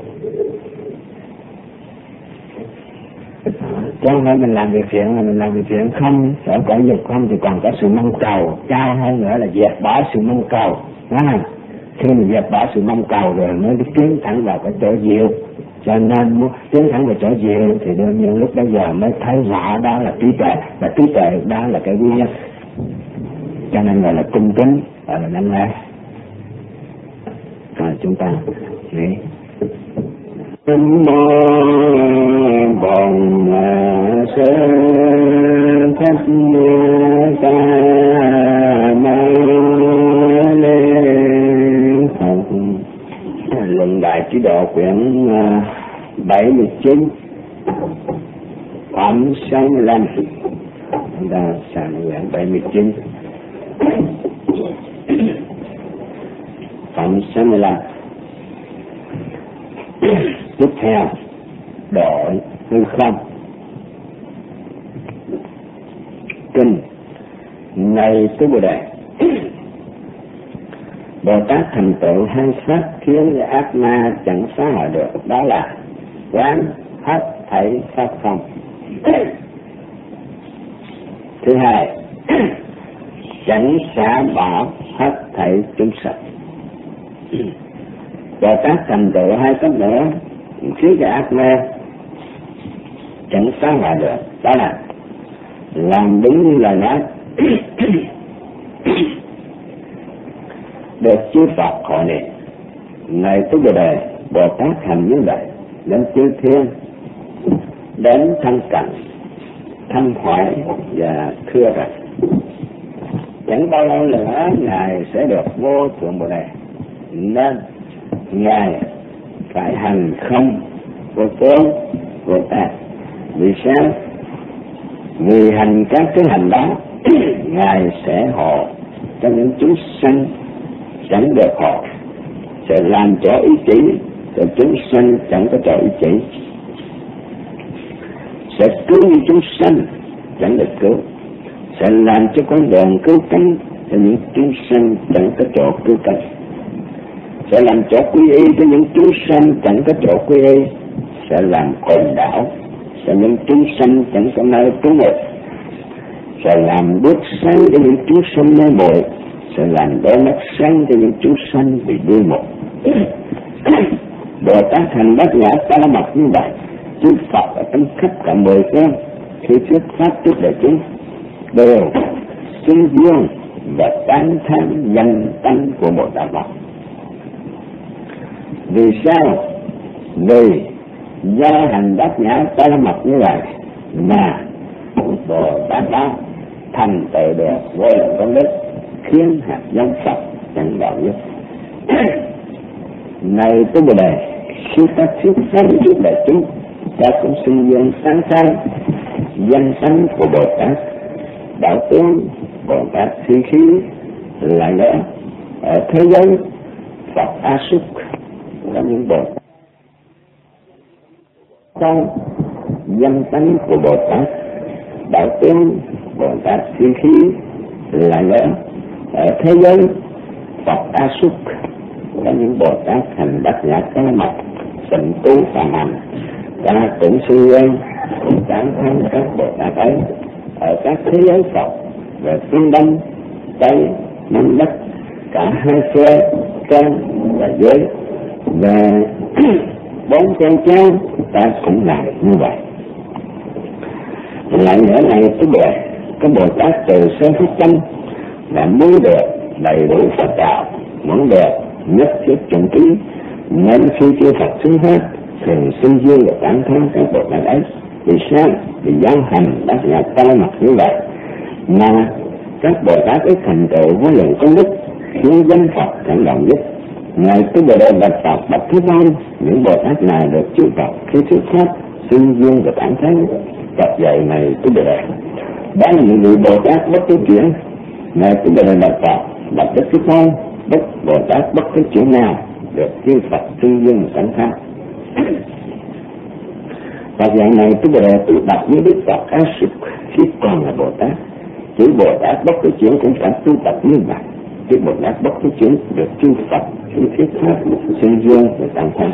S1: Chứ không phải mình làm việc thiện là mình làm việc thiện không, ở cõi dục không thì còn có sự mong cầu, cao hơn nữa là dẹp bỏ sự mong cầu. Khi mình dẹp bỏ sự mong cầu rồi mới tiến thẳng vào cái chỗ diệu. Cho nên muốn tiến thẳng vào chỗ diệu thì đương nhiên lúc bây giờ mới thấy rõ đó là trí tuệ, và trí tuệ đó là cái duy nhất. Cho nên gọi là cung kính, gọi là đảnh lễ. Rồi chúng ta nghĩ Nam mô Bổn Sư Thích Ca Mâu Ni Phật. Luận Đại Trí Độ quyển 79 phẩm 65. Chúng ta sang quyển 79 phẩm 65. Tiếp theo đổi hư không. Kinh này Tứ Bồ Đề. Bồ Tát thành tựu hai pháp khiến ác ma chẳng phá hoại được, đó là quán hết thảy pháp không. Thứ hai, chẳng xả bỏ hết thảy chúng sanh. Bồ Tát thành tựu hai pháp nữa khiến cho ác ma chẳng phá hoại được, đó là làm đúng như lời nói. Được chư Phật hội niệm này Tứ Bồ Đề. Bồ Tát hành như vậy đến chư thiên, đến thân cận, thăm hỏi và thưa rằng chẳng bao lâu nữa ngài sẽ được vô thượng Bồ Đề, nên ngài phải hành không vô tướng Bồ Tát. Vì sao? Vì hành các cái hành đó ngài sẽ hộ cho những chúng sanh chẳng được hộ, sẽ làm chỗ ý chỉ cho chúng sanh chẳng có chỗ ý chỉ, sẽ cứu những chúng sanh chẳng được cứu, sẽ làm cho con đường cứu cánh cho những chúng sanh chẳng có chỗ cứu cánh, sẽ làm chỗ quy y cho những chúng sanh chẳng có chỗ quy y, sẽ làm cồn đảo cho những chúng sanh chẳng có nơi trú ngụ, sẽ làm bước sáng cho những chúng sanh mê muội, sẽ làm đôi mắt sáng cho những chúng sanh bị đuôi mù. Bồ Tát hành Bát Nhã Ba La Mật như vậy, chư Phật ở trong khắp cả 10 phương khi thuyết pháp trước đại chúng đều xưng dương và tán thán danh tánh của Bồ Tát Phật. Vì sao? Vì do hành Bát Nhã Ba La Mật như vậy mà Bồ Tát đó thành tựu được vô lượng công đức, khiến hạt giống Phật chẳng đạo nhất. Này Tứ Bồ Đề, khi ta thuyết pháp trước đại chúng, ta cũng xưng dương sáng sáng danh tánh của Bồ Tát đạo tướng, Bồ Tát thi khí. Lại nữa, ở thế giới Phật A Súc có những Bồ Tát Con danh tánh của Bồ Tát Đạo Tướng, Bồ Tát Thi Khí là nữa. Ở thế giới Phật A Súc có những Bồ Tát hành Bát Nhã Cái Mật tịnh tu phạm hành, ta cũng suy quen cũng cảm thán các Bồ Tát ấy. Ở các thế giới Phật về phương Đông, Tây, Nam Bắc, cả hai phe trên và dưới và bốn con cháu ta cũng làm như vậy. Lại nữa này cái Bồ Tát từ sơ phát tâm là muốn được đầy đủ Phật đạo, muốn được nhất thiết chủng trí, nên khi chư Phật xuống hết thường sinh dương và cảm thán các Bồ Tát ấy. Vì sao? Vì giáo hành Bát Nhã Cái Mật như vậy mà các Bồ Tát ấy thành tựu vô lượng công đức, khiến danh Phật cảm động nhất. Ngài Tứ Bồ Đề bạch Phật bạch Thế Tôn, những Bồ Tát nào được chư Phật khi thuyết pháp sinh dương và cảm thán? Phật dạy này Tứ Bồ Đề, đó là những vị Bồ Tát bất cứ chuyện. Ngài Tứ Bồ Đề bạch Phật bạch Đức Thế Tôn, bất Bồ Tát bất cứ chuyện nào được chư Phật sinh dương và cảm thán? Phật dạy này Tứ Bồ Đề tự đặt với Đức Phật A Súc khi còn là Bồ Tát. Chữ Bồ Tát bất cứ chuyện cũng phải tu tập như vậy. Chữ Bồ Tát bất cứ chuyện được chư Phật khi thuyết pháp sinh dương và cảm thán.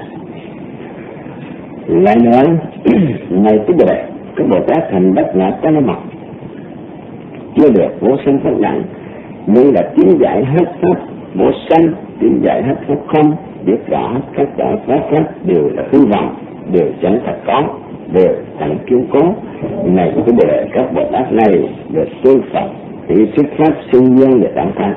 S1: Lại nữa, này Tứ Bồ Đề, các Bồ Tát thành Bát Nhã Cái Mật chưa được vô sanh pháp đẳng, nhưng là tiến giải hết pháp vô sanh, tiến giải hết pháp không, biết rõ các đạo pháp đều là hư vọng, đều chẳng thật có, đều thành kiên cố. Này Tứ Bồ Đề, các Bồ Tát này được chư Phật thì thuyết pháp sinh dương và cảm thán.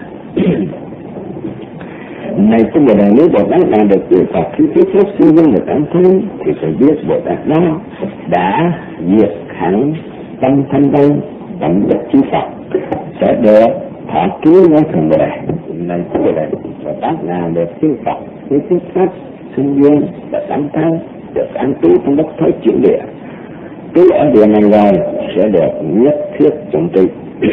S1: Này Tứ Bồ Đề, nếu Bồ Tát nào được chư Phật khi thuyết pháp sinh dương và cảm thán thì phải biết Bồ Tát đó đã diệt hẳn tâm thanh văn tận được chư Phật, sẽ được thọ cứu với Thượng Bồ Đề. Này Tứ Bồ Đề, Bồ Tát nào được chư Phật khi thuyết pháp sinh dương và cảm thán được an trú trong đất Thối Chuyển Địa, trú ở địa này rồi sẽ được nhất thiết chủng trí.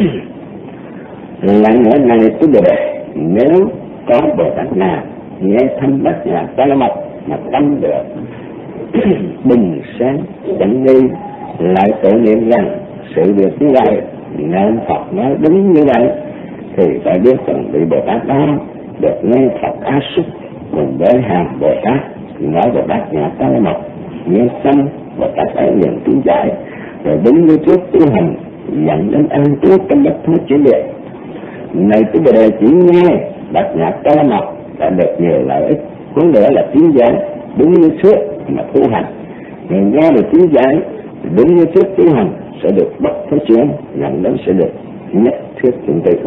S1: Lại nữa này Tứ Bồ Đề, nếu có Bồ Tát nào nghe thanh Bát Nhã Cái Mật mà tâm được bình sáng chẳng nghi, lại tự niệm rằng sự việc như vậy nên Phật nói đúng như vậy, thì phải biết rằng vị Bồ Tát đó được nghe Phật A Súc cùng với hàng Bồ Tát nói về Bát Nhã Cái Mật, nghe xong Bồ Tát ấy liền tiến giải rồi đúng như trước tu hành dẫn đến an trú trong đất Thối Chuyển Địa. Này Tứ Bồ Đề, chỉ nghe Bát Nhã Cái Mật đã được nhiều lợi ích, hơn nữa là tiến giải đúng như trước mà tu hành. Người nghe được tiến giải đúng như trước tu hành sẽ được bất thế chuyển, dẫn đến sẽ được nhất thiết chủng trí.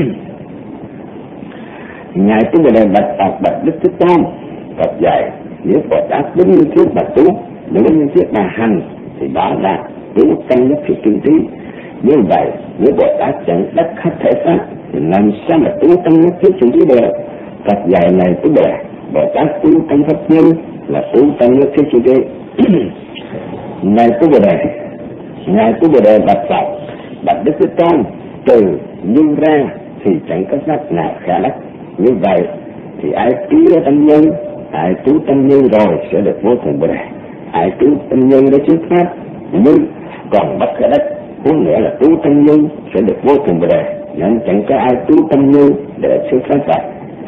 S1: Ngài Tứ Bồ Đề bạch Phật bạch Đức Thế Tôn, Phật dạy nếu Bồ Tát đúng như trước mà tu, đúng như trước mà hành thì đó là tu căn nhất thiết chủng trí. Như vậy nếu Bồ Tát chẳng đắc hết thể pháp thì làm sao mà tu căn nhất thiết chủng trí được? Phật dạy này Tứ Bồ Đề, Bồ Tát tu căn pháp nhân là tu căn nhất thiết chủng trí. Này Tứ Bồ Đề, Ngài Tứ Bồ Đề bạch Phật bạch Đức Thế Tôn, từ nhân ra thì chẳng có pháp nào khả đắc. Như vậy thì ai trú ở tâm nhân, ai trú tâm nhân rồi sẽ được vô thượng Bồ Đề. Ai trú tâm nhân để trước pháp nhưng còn bất khả đắc, huống nữa là trú tâm nhân sẽ được vô thượng Bồ Đề, nên chẳng có ai trú tâm nhân để trước pháp vậy.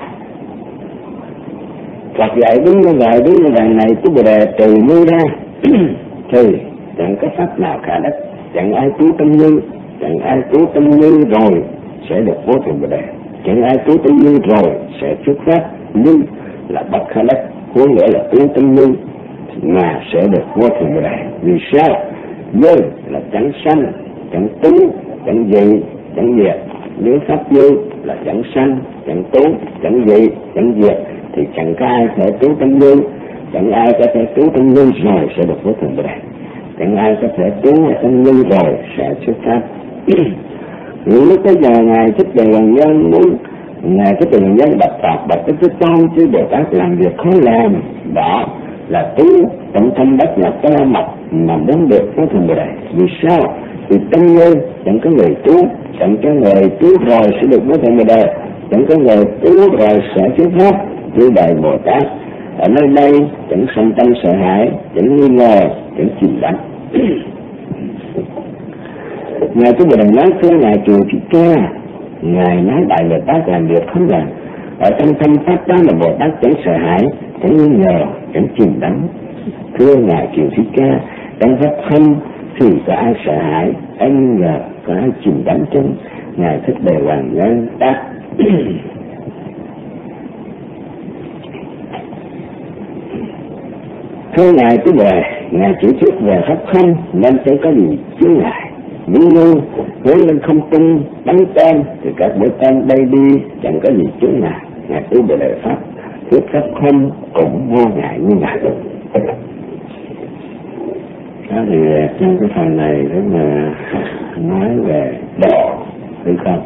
S1: Phật dạy đúng như vậy này Tứ Bồ Đề, từ như ra thì chẳng có pháp nào khả đắc, chẳng ai trú tâm nhân, chẳng ai trú tâm nhân rồi sẽ được vô thượng Bồ Đề, chẳng ai trú tâm nhân rồi sẽ trước pháp nhưng là bất khả đắc, huống nữa là trú tâm nhân mà sẽ được vô thượng Bồ Đề. Vì sao? Như là chẳng sanh, chẳng tú, chẳng dị, chẳng diệt. Nếu pháp như là chẳng sanh, chẳng tú, chẳng dị, chẳng diệt thì chẳng có ai thể trú tâm nhân, chẳng ai có thể trú tâm nhân rồi sẽ được vô thượng Bồ Đề, chẳng ai có thể trú tâm nhân rồi sẽ xuất pháp. Những lúc tới giờ Ngài Thích Đề Gần Nhân muốn Ngài Thích Đề Gần Nhân bạch Phật bạch Đức Thế Tôn, chứ Bồ Tát làm việc khó làm, đó là tú tận thanh Bát Nhã Cái Mật mà muốn được vô thượng Bồ Đề. Vì sao? Vì tâm nhân chẳng có người tú, chẳng có người tú rồi sẽ được vô thượng Bồ Đề, chẳng có người tú rồi sẽ xuất pháp. Như Đại Bồ Tát ở nơi đây chẳng sanh tâm sợ hãi, chẳng nghi ngờ, chẳng chìm đắm. Ngài Chú Bồ Đề nói thưa Ngài Chùa Thích Ca, Ngài nói Đại Bồ Tát làm việc không làm. Ở trong tâm pháp đó là Bồ Tát chẳng sợ hãi, chẳng nghi ngờ, chẳng chìm đắm. Thưa Ngài Chùa Thích Ca, trong pháp không thì có ai sợ hãi, ai nghi ngờ, có ai chìm đắm chân? Ngài Thích Đề Hoàng Nhân đáp. Thưa Ngài Chú Bồ, Ngài chỉ thuyết về pháp không nên chẳng có gì chướng ngại. Nếu như hướng lên không trung bắn tên thì các mũi tên bay đi chẳng có gì chướng ngại. Ngài Chú Bồ Đề pháp thuyết pháp không cũng vô ngại như ngại. Đó thì trong cái phần này rất là nói về độ hay không.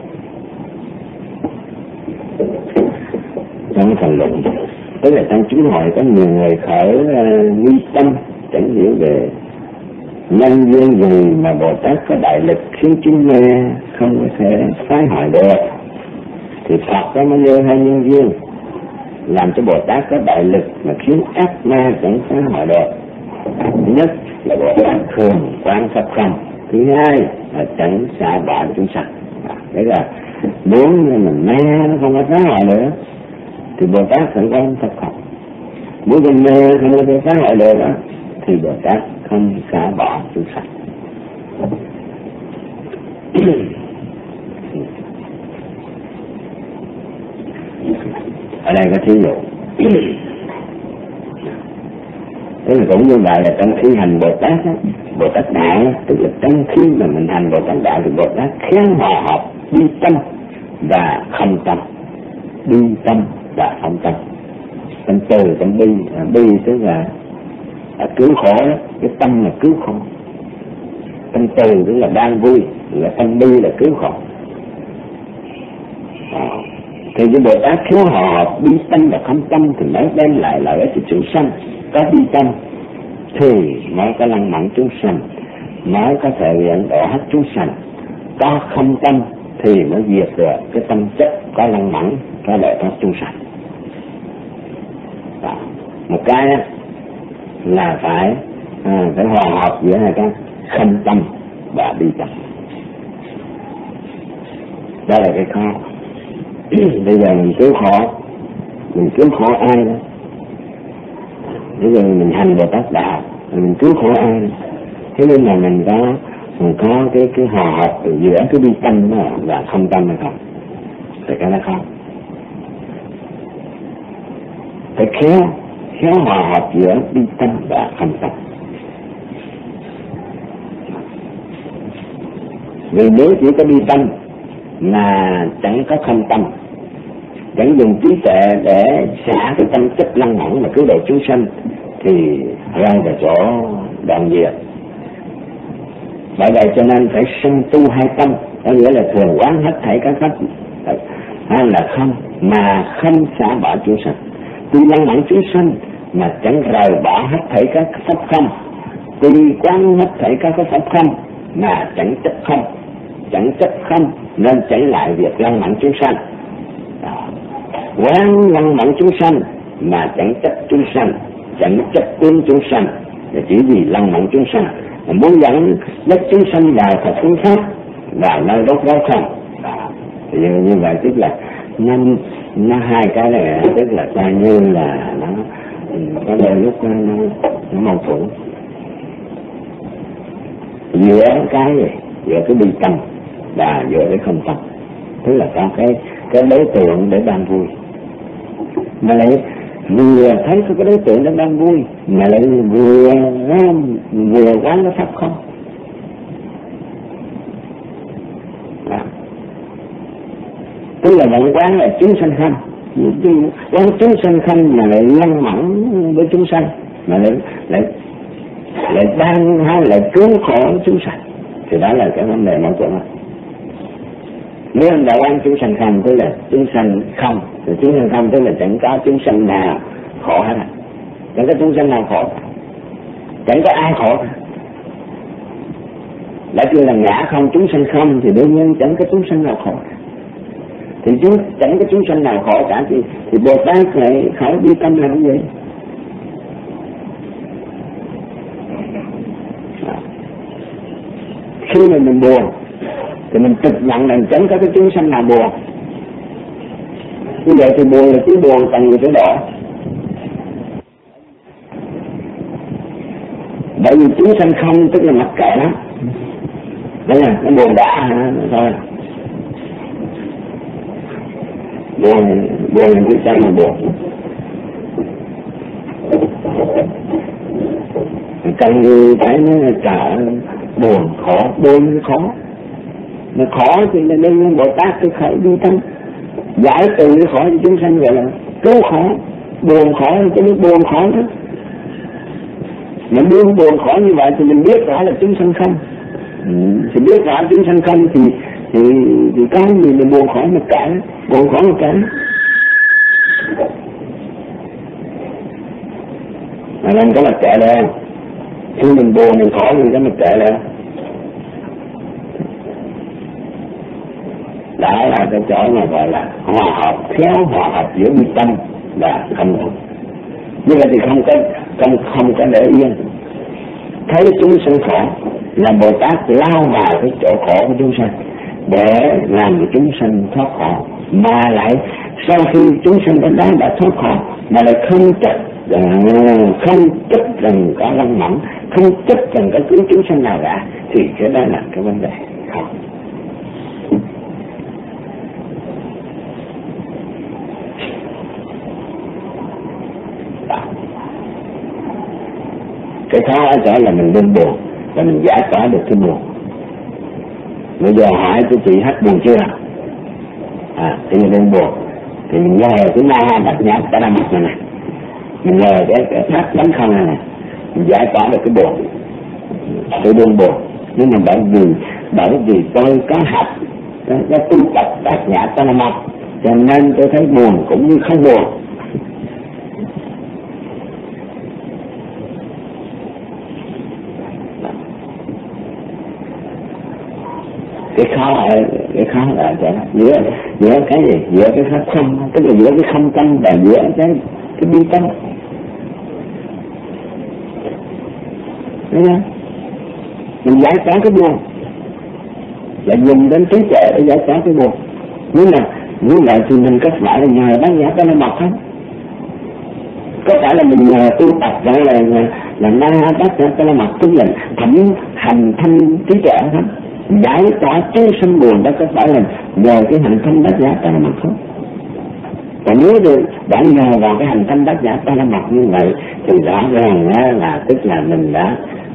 S1: Trong phần luận tức là trong chúng hội có nhiều người khởi nghi tâm chẳng hiểu về nhân duyên gì mà Bồ Tát có đại lực khiến chúng mê không có thể phá hoại được. Thì Phật có mới nêu hai nhân duyên làm cho Bồ Tát có đại lực mà khiến ác ma chẳng phá hoại được. Thứ nhất là Bồ Tát thường quán pháp không. Thứ hai là chẳng xả bỏ chúng sanh. Đấy là muốn mình mê nó không có phá hoại nữa thì Bồ Tát phải quán pháp không. Muốn mình mê không có thể phá hoại được đó thì Bồ Tát không xả bỏ chúng sanh. Ở đây có thí dụ. Thế là cũng như vậy là trong khi hành Bồ Tát á, Bồ Tát Đại tức là trong khi mà mình hành Bồ Tát Đại thì Bồ Tát khéo hòa hợp bi tâm và không tâm. Bi tâm và không tâm. Tâm từ tâm bi tức là cứu khổ đó, cái tâm là cứu khổ. Tâm từ tức là đang vui, là tâm bi là cứu khổ. Thì cái Bồ Tát khéo hòa hợp bi tâm và không tâm thì mới đem lại lợi ích cho chúng sanh. Có bi tâm thì mới có lăng mẫn chúng sanh, mới có thể hiện độ hết chúng sanh. Có không tâm thì mới diệt được cái tâm chất có lăng mẫn, có lợi thoát chúng sanh. Đó. Một cái là phải hòa hợp giữa hai cái không tâm và bi tâm. Đó là cái khó. Bây giờ mình cứu khổ ai đó? Bây giờ mình hành Bồ Tát Đạo, mình cứu khổ ai đó? Thế nên là mình có cái hòa hợp giữa cái bi tâm và không tâm hay không? Thì cái đó không. Phải khéo hòa hợp giữa bi tâm và không tâm. Vì nếu chỉ có bi tâm mà chẳng có không tâm, chẳng dùng trí tuệ để xả cái tâm chất lăng mẫn mà cứu độ chúng sanh thì rơi vào chỗ đoạn diệt. Bởi vậy cho nên phải sanh tu hai tâm, có nghĩa là thường quán hết thảy các pháp hay là không mà không xả bỏ chúng sanh. Tuy lăng mẫn chúng sanh mà chẳng rời bỏ hết thảy các pháp không, tuy quán hết thảy các pháp không mà chẳng chấp không nên chẳng lại việc lăng mẫn chúng sanh. Quán lăng mẫn chúng sanh mà chẳng chấp chúng sanh, chẳng chấp tướng chúng sanh là chỉ vì lăng mẫn chúng sanh, muốn dẫn dắt chúng sanh vào Phật phương pháp, vào nơi đốt giáo không. Thì như vậy tức là nó hai cái này tức là coi như là nó có đôi lúc nó mâu thuẫn giữa cái bi tâm và giữa cái không tâm. Tức là có cái đối tượng để đang vui, mà lại vừa thấy có cái đối tượng để đang vui mà lại vừa quán nó pháp không. Tức là bạn quán là chúng sanh không, quán chúng sanh không mà lại lăng mẫn với chúng sanh, mà lại đang hay lại cứu khổ chúng sanh, thì đó là cái vấn đề mâu thuẫn. Nếu anh đã quán chúng sanh không tức là chúng sanh không, thì chúng sanh không tức là chẳng có chúng sanh nào khổ hết, chẳng có chúng sanh nào khổ, chẳng có ai khổ. Đã kêu là ngã không chúng sanh không thì đương nhiên chẳng có chúng sanh nào khổ, thì chẳng có chúng sanh nào khổ cả, thì Bồ Tát lại khởi bi tâm làm gì? khi mà mình buồn thì mình thực nhận rằng chẳng có cái chúng sanh nào buồn. Như vậy thì buồn là cái buồn cần người phải độ. Bởi vì chúng sanh không tức là mặc kệ nó. Đấy là nó buồn đã thôi. Buồn là cái sanh mà buồn. Cần người phải nói là trả buồn khổ, buồn khó. Mà khó thì là nên Bồ Tát tôi khởi đi tâm giải từ cái khỏi cho chúng sanh, vậy là cứu khổ. Buồn khổ cho nó buồn khổ đó. Mà buồn khổ như vậy thì mình biết rõ là chúng sanh không. Thì biết rõ chúng sanh không thì có gì mình buồn khổ mà cả, buồn khổ mà cả. Mà mình có mặt kệ đây, khi mình buồn mình khổ mình có mặt kệ đây. Đó là cái chỗ mà gọi là hòa hợp, khéo hòa hợp giữa bi tâm và không buồn. Như vậy thì không có để yên. Thấy chúng sanh khổ là Bồ Tát lao vào cái chỗ khổ của chúng sanh để làm chúng sanh thoát khổ, mà lại sau khi chúng sanh đã thoát khổ mà lại không chấp rằng có lăng mẫn, không chấp rằng có cứu chúng sanh nào cả, thì cái đó là cái vấn đề không. Cái khó ở chỗ là mình đừng buồn và mình giải tỏa được cái buồn. Bây giờ hỏi của chị hết buồn chưa? Thì mình đừng buồn. Thì mình nghe cái ma bạch nhã cả năm mặt này nè, mình nghe cái pháp lắm không này nè, mình giải tỏa được cái buồn. Tôi đừng buồn, nhưng mà bởi vì tôi có học cái tu tập bát nhã cả năm mặt, cho nên tôi thấy buồn cũng như không buồn. Cái khó là giữa cái gì, giữa cái pháp không, tức là giữa cái không tâm và giữa cái bi tâm. Đúng không? Mình giải tỏa cái buồn là dùng đến trí tuệ để giải tỏa cái buồn. Nếu vậy thì mình có phải là nhờ bát nhã cả năm mặt không? Có phải là mình nhờ tu tập gọi là na bát nhã cả năm mặt, tức là thẩm hành thanh trí tuệ không? Giải tỏa chúng sanh buồn đó có phải là nhờ cái hành thanh bát nhã ta la mật không? Còn nếu được đã nhờ vào cái hành thanh bát nhã ta la mật như vậy thì rõ ràng là tức là mình đã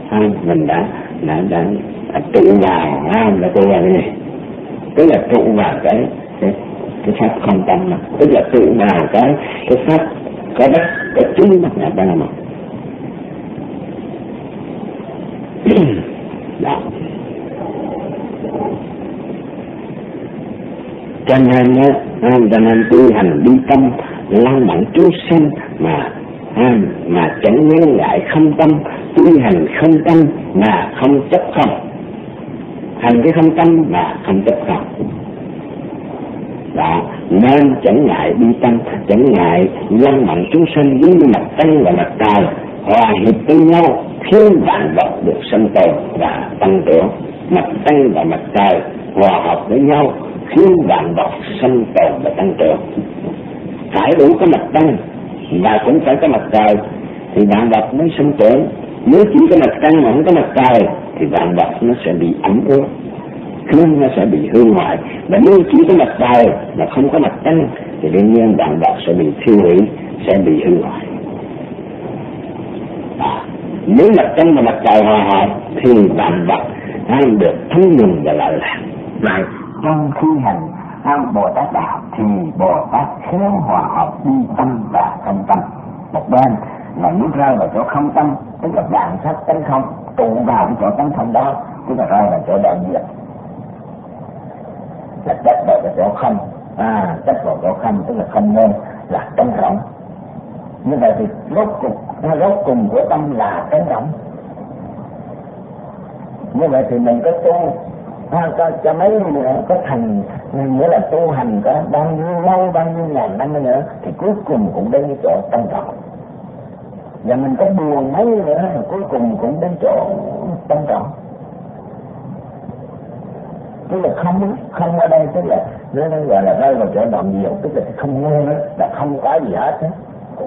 S1: trụ vào là trụ vào cái gì? Tức là trụ vào cái pháp không tâm mà, tức là trụ vào cái pháp có đất có chúng bát nhã ta la mật. Đó. Cho nên tu hành bi tâm lăng mẫn chúng sanh mà chẳng ngăn ngại không tâm, tu hành không tâm mà không chấp không, hành cái không tâm mà không chấp không. Đó, nên chẳng ngại bi tâm, chẳng ngại lăng mẫn chúng sanh giống như mặt trăng và mặt trời hòa hiệp với nhau, khiến vạn vật được sinh tồn và tăng trưởng. Mặt trăng và mặt trời hòa hợp với nhau, khiến vạn vật sinh tồn và tăng trưởng. Phải đủ có mặt trăng và cũng phải có mặt trời thì vạn vật mới sinh trưởng. Nếu chỉ có mặt trăng mà không có mặt trời thì vạn vật nó sẽ bị ẩm ướt, nó sẽ bị hư hoại. Và nếu chỉ có mặt trời mà không có mặt trăng thì đương nhiên vạn vật sẽ bị thiêu hủy, sẽ bị hư hoại. Nếu mặt trăng và mặt trời hòa hợp thì vạn vật đang được thấm nhuần và lợi lạc. Vậy trong khi hành Bồ Tát đạo thì Bồ Tát khéo hòa hợp bi tâm và không tâm. Một bên là muốn rơi vào chỗ không tâm, tức là dạng sắc tánh không, tụ vào cái chỗ tánh không đó, tức là rơi vào chỗ đại diệt, là chấp vào cái chỗ không, chấp vào chỗ không tức là không nên là trống rỗng. Như vậy thì rốt cùng của tâm là trống rỗng. Như vậy thì mình có tu cho mấy nữa có thành, nghĩa là tu hành có bao nhiêu lâu, bao nhiêu ngàn năm nữa thì cuối cùng cũng đến cái chỗ trống rỗng. Và mình có buồn mấy nữa thì cuối cùng cũng đến chỗ trống rỗng. tức là không ở đây, tức là nó gọi là rơi vào chỗ đoạn diệu, tức là không nghe đó, là không có gì hết á.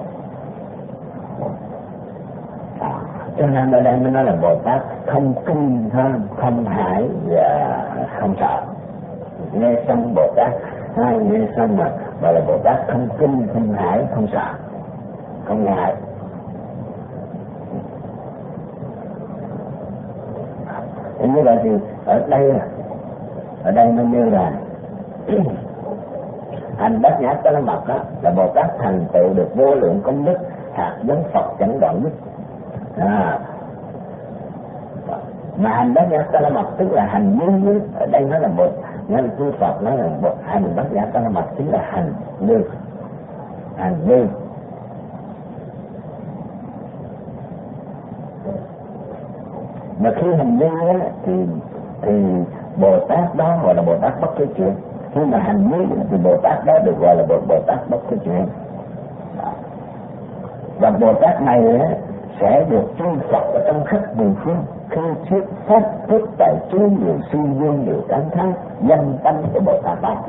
S1: Cho nên ở đây mới nói là Bồ Tát không kinh hơn, không hại và không sợ. Nghe xong Bồ Tát, nghe xong mà gọi là Bồ Tát không kinh, không hại, không sợ, không ngại. Như vậy thì ở đây nó như là hành Bát Nhã Ca La Mật đó, là Bồ Tát thành tựu được vô lượng công đức, hạt giống Phật chẳng đoạn dứt. Mà hành Bát Nhã Ca La Mật tức là hành như ở đây nó là một, nên Đức Phật nói là một hành Bát Nhã Ca La Mật chính là hành như. Mà khi hành như thì Bồ Tát đó gọi là Bồ Tát bất cứ chuyện. Khi mà hành như thì Bồ Tát đó được gọi là Bồ Tát bất cứ chuyện. Và Bồ Tát này sẽ được chư Phật ở trong khắp mười phương khi thuyết pháp thức tại chúng nhiều suy dương nhiều tán thán danh tâm của Bồ Tát đó.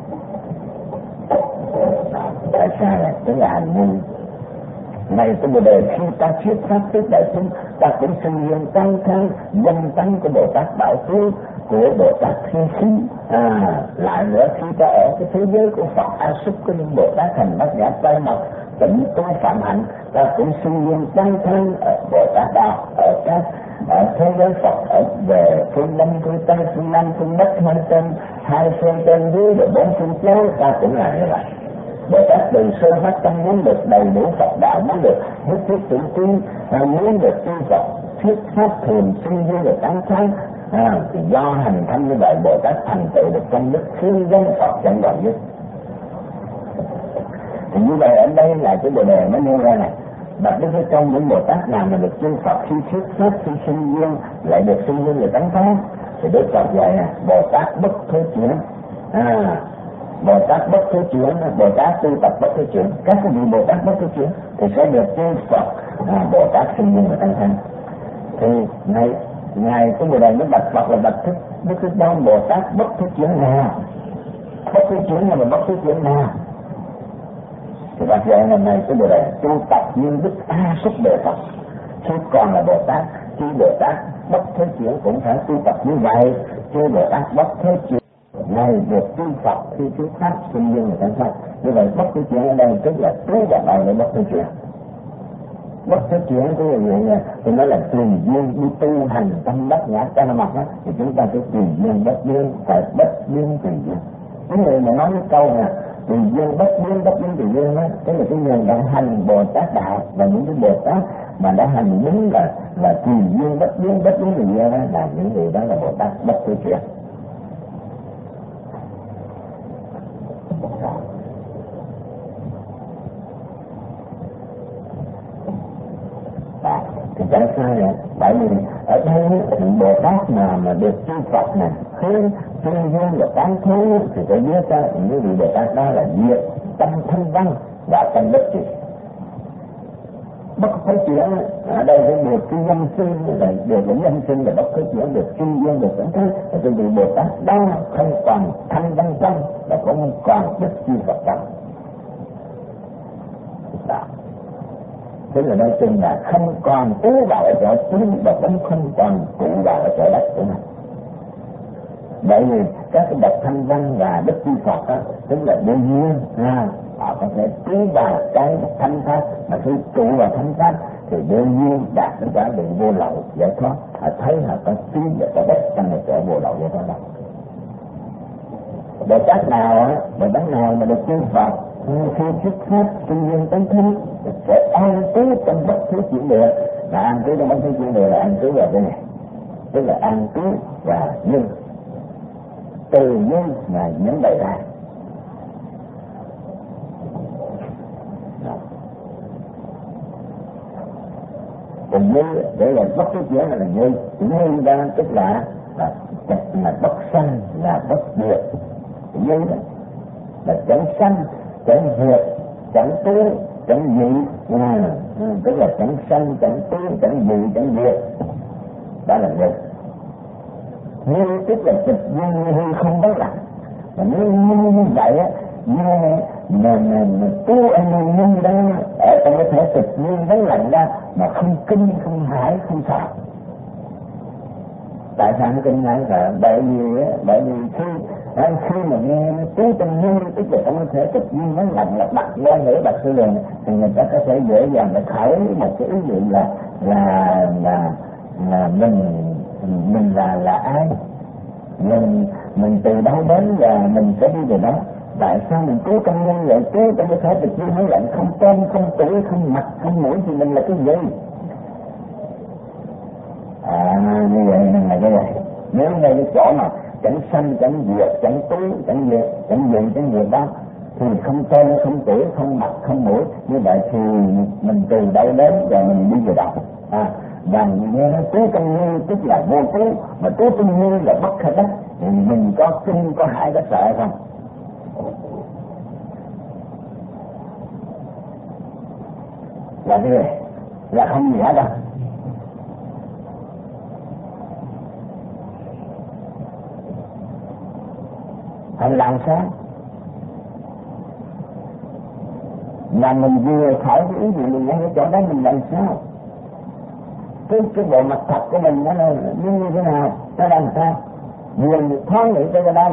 S1: Tại sao là tức là hành như này của Bồ Đề, khi ta thuyết pháp thức đại chúng, ta cũng suy dương tán thán danh tâm của Bồ Tát Bảo Phú, của Bồ Tát Thiên Khí. Lại nữa khi ta ở cái thế giới của Phật A Súc của những Bồ Tát thành Bát Nhã Ca La Mật tỉnh tu phạm hạnh, ta cũng sinh viên tăng thân ở Bồ Tát Đạo, ở thế giới Phật, ở về phương Đông, phương Tây, phương Nam, phương Bắc, hai phương trên dưới, rồi bốn phương chéo, ta cũng là như vậy. Bồ Tát từ sơ phát tâm muốn được đầy đủ Phật đạo, muốn được nhất thiết tự tin, muốn được chư Phật thuyết pháp thường sinh viên được tăng thân. Thì do hành thân như vậy, Bồ Tát thành tựu được công đức thiên danh Phật chẳng đoạn dứt. Thì như vậy ở đây là cái Bồ Đề mới nêu ra này, bạch Đức Thế Tôn những Bồ Tát nào mà được chư Phật khi thuyết pháp khi sinh viên lại được sinh viên được tấn thắng, thì Đức Phật dạy Bồ Tát bất thế chuyển. Bồ Tát bất thế chuyển, Bồ Tát tu tập bất thế chuyển, các cái vị Bồ Tát bất thế chuyển thì sẽ được chư Phật Bồ Tát sinh viên được tấn thắng. Thì ngài cái Bồ Đề mới bạch Phật là bạch Đức Thế Tôn Bồ Tát bất thế chuyển nào, bất thế chuyển là bất thế chuyển nào. Thì bác dạy ngày này cái Bồ Đề tu tập như Đức A Súc Đề Phật, khi còn là Bồ Tát, khi Bồ Tát bất thế chuyển cũng phải tu tập như vậy. Khi Bồ Tát bất thế chuyển này được chư Phật khi thuyết pháp sinh viên người ta sao. Như vậy bất thế chuyển ở đây tức là tứ vào đầu để bất thế chuyển. Bất thế chuyển cái gì vậy? Thì nó là tùy duyên đi tu hành tâm Bát Nhã Ca La Mật đó, thì chúng ta phải tùy duyên bất duyên, phải bất duyên tùy duyên. Cái người mà nói cái câu nè tùy duyên bất duyên tùy duyên đó, tức là cái người đã hành Bồ Tát đạo và những cái Bồ Tát mà đã hành đúng là tùy duyên bất duyên tùy duyên đó, là những người đó là Bồ Tát bất thế chuyển. Thì tại sao vậy? Bởi vì ở đây thì Bồ Tát mà được chư Phật này hướng chuyên duyên và tán thú thì phải biết ra những vị Bồ Tát đó là diệt tâm thanh văn và tâm bất trị. Bất thế chuyển ở đây phải được cái nhân sinh, là được những nhân sinh là bất thế chuyển, được chuyên duyên được tán thú, thì cái vị Bồ Tát đó không còn thanh văn tâm và cũng còn đức chư Phật tâm. Tức là nói chung là không còn trú vào ở chỗ chính và cũng không còn trụ vào ở chỗ đất của mình. Bởi vì các cái bậc thanh văn và đức chư Phật đó, tức là đương nhiên họ có thể trú vào cái thanh pháp, mà khi trụ vào thanh pháp thì đương nhiên đạt đến quả định vô lậu giải thoát. Họ thấy họ có trí và có đất trong một chỗ vô lậu giải thoát đó. Bồ Tát nào mà được chư Phật khi thuyết pháp sinh viên tấn thú sẽ an trú trong bất thế chuyển địa. Là an trú trong bất thế chuyển địa là an trú vào đây này, tức là an trú và như từ như mà nhấn bày ra. Còn như để là bất thế chuyển là như ra, tức là bất sanh, là bất diệt. Như đó là chẳng sanh, chẳng diệt, chẳng tu, chẳng dị, tức là chẳng sanh, chẳng tu, chẳng dị, chẳng diệt. Đó là như. như tức là tịch như không vắng lặng. Mà nếu như vậy á, mà tu anh như đó ở trong cái thể tịch như vắng lặng ra mà không kinh không hãi không sợ. Tại sao nó kinh ngại sợ? Bởi vì khi mà nghe tứ tâm như tức là trong cái thể tích như vắng lặng là đặt qua nghĩa đặt sự liền thì người ta có thể dễ dàng để khởi một cái ý niệm là mình là ai, mình từ đâu đến và mình sẽ đi về đó. Tại sao mình cố tâm như vậy? Cố trong cái thể tích như vắng lặng, không tên không tuổi không mặt không mũi thì mình là cái gì? Như vậy nên là cái này. Nếu ngay cái chỗ mà chẳng sanh chẳng diệt chẳng tú chẳng diệt chẳng diệt đó thì không tên không tuổi không mặt không mũi, như vậy thì mình từ đâu đến và mình đi về đâu. Và nghe nó tứ tâm như tức là vô tú, mà tứ tâm như là bất khả đắc, thì mình có kinh có hại có sợ không? Là cái này là không gì hết đâu. Phải làm sao mà mình vừa khỏi cái ý gì mình ngay cái chỗ đó mình làm sao? Cái bộ mặt thật của mình nó như thế nào, nó làm sao? Vừa thoáng nghĩ tới cái đó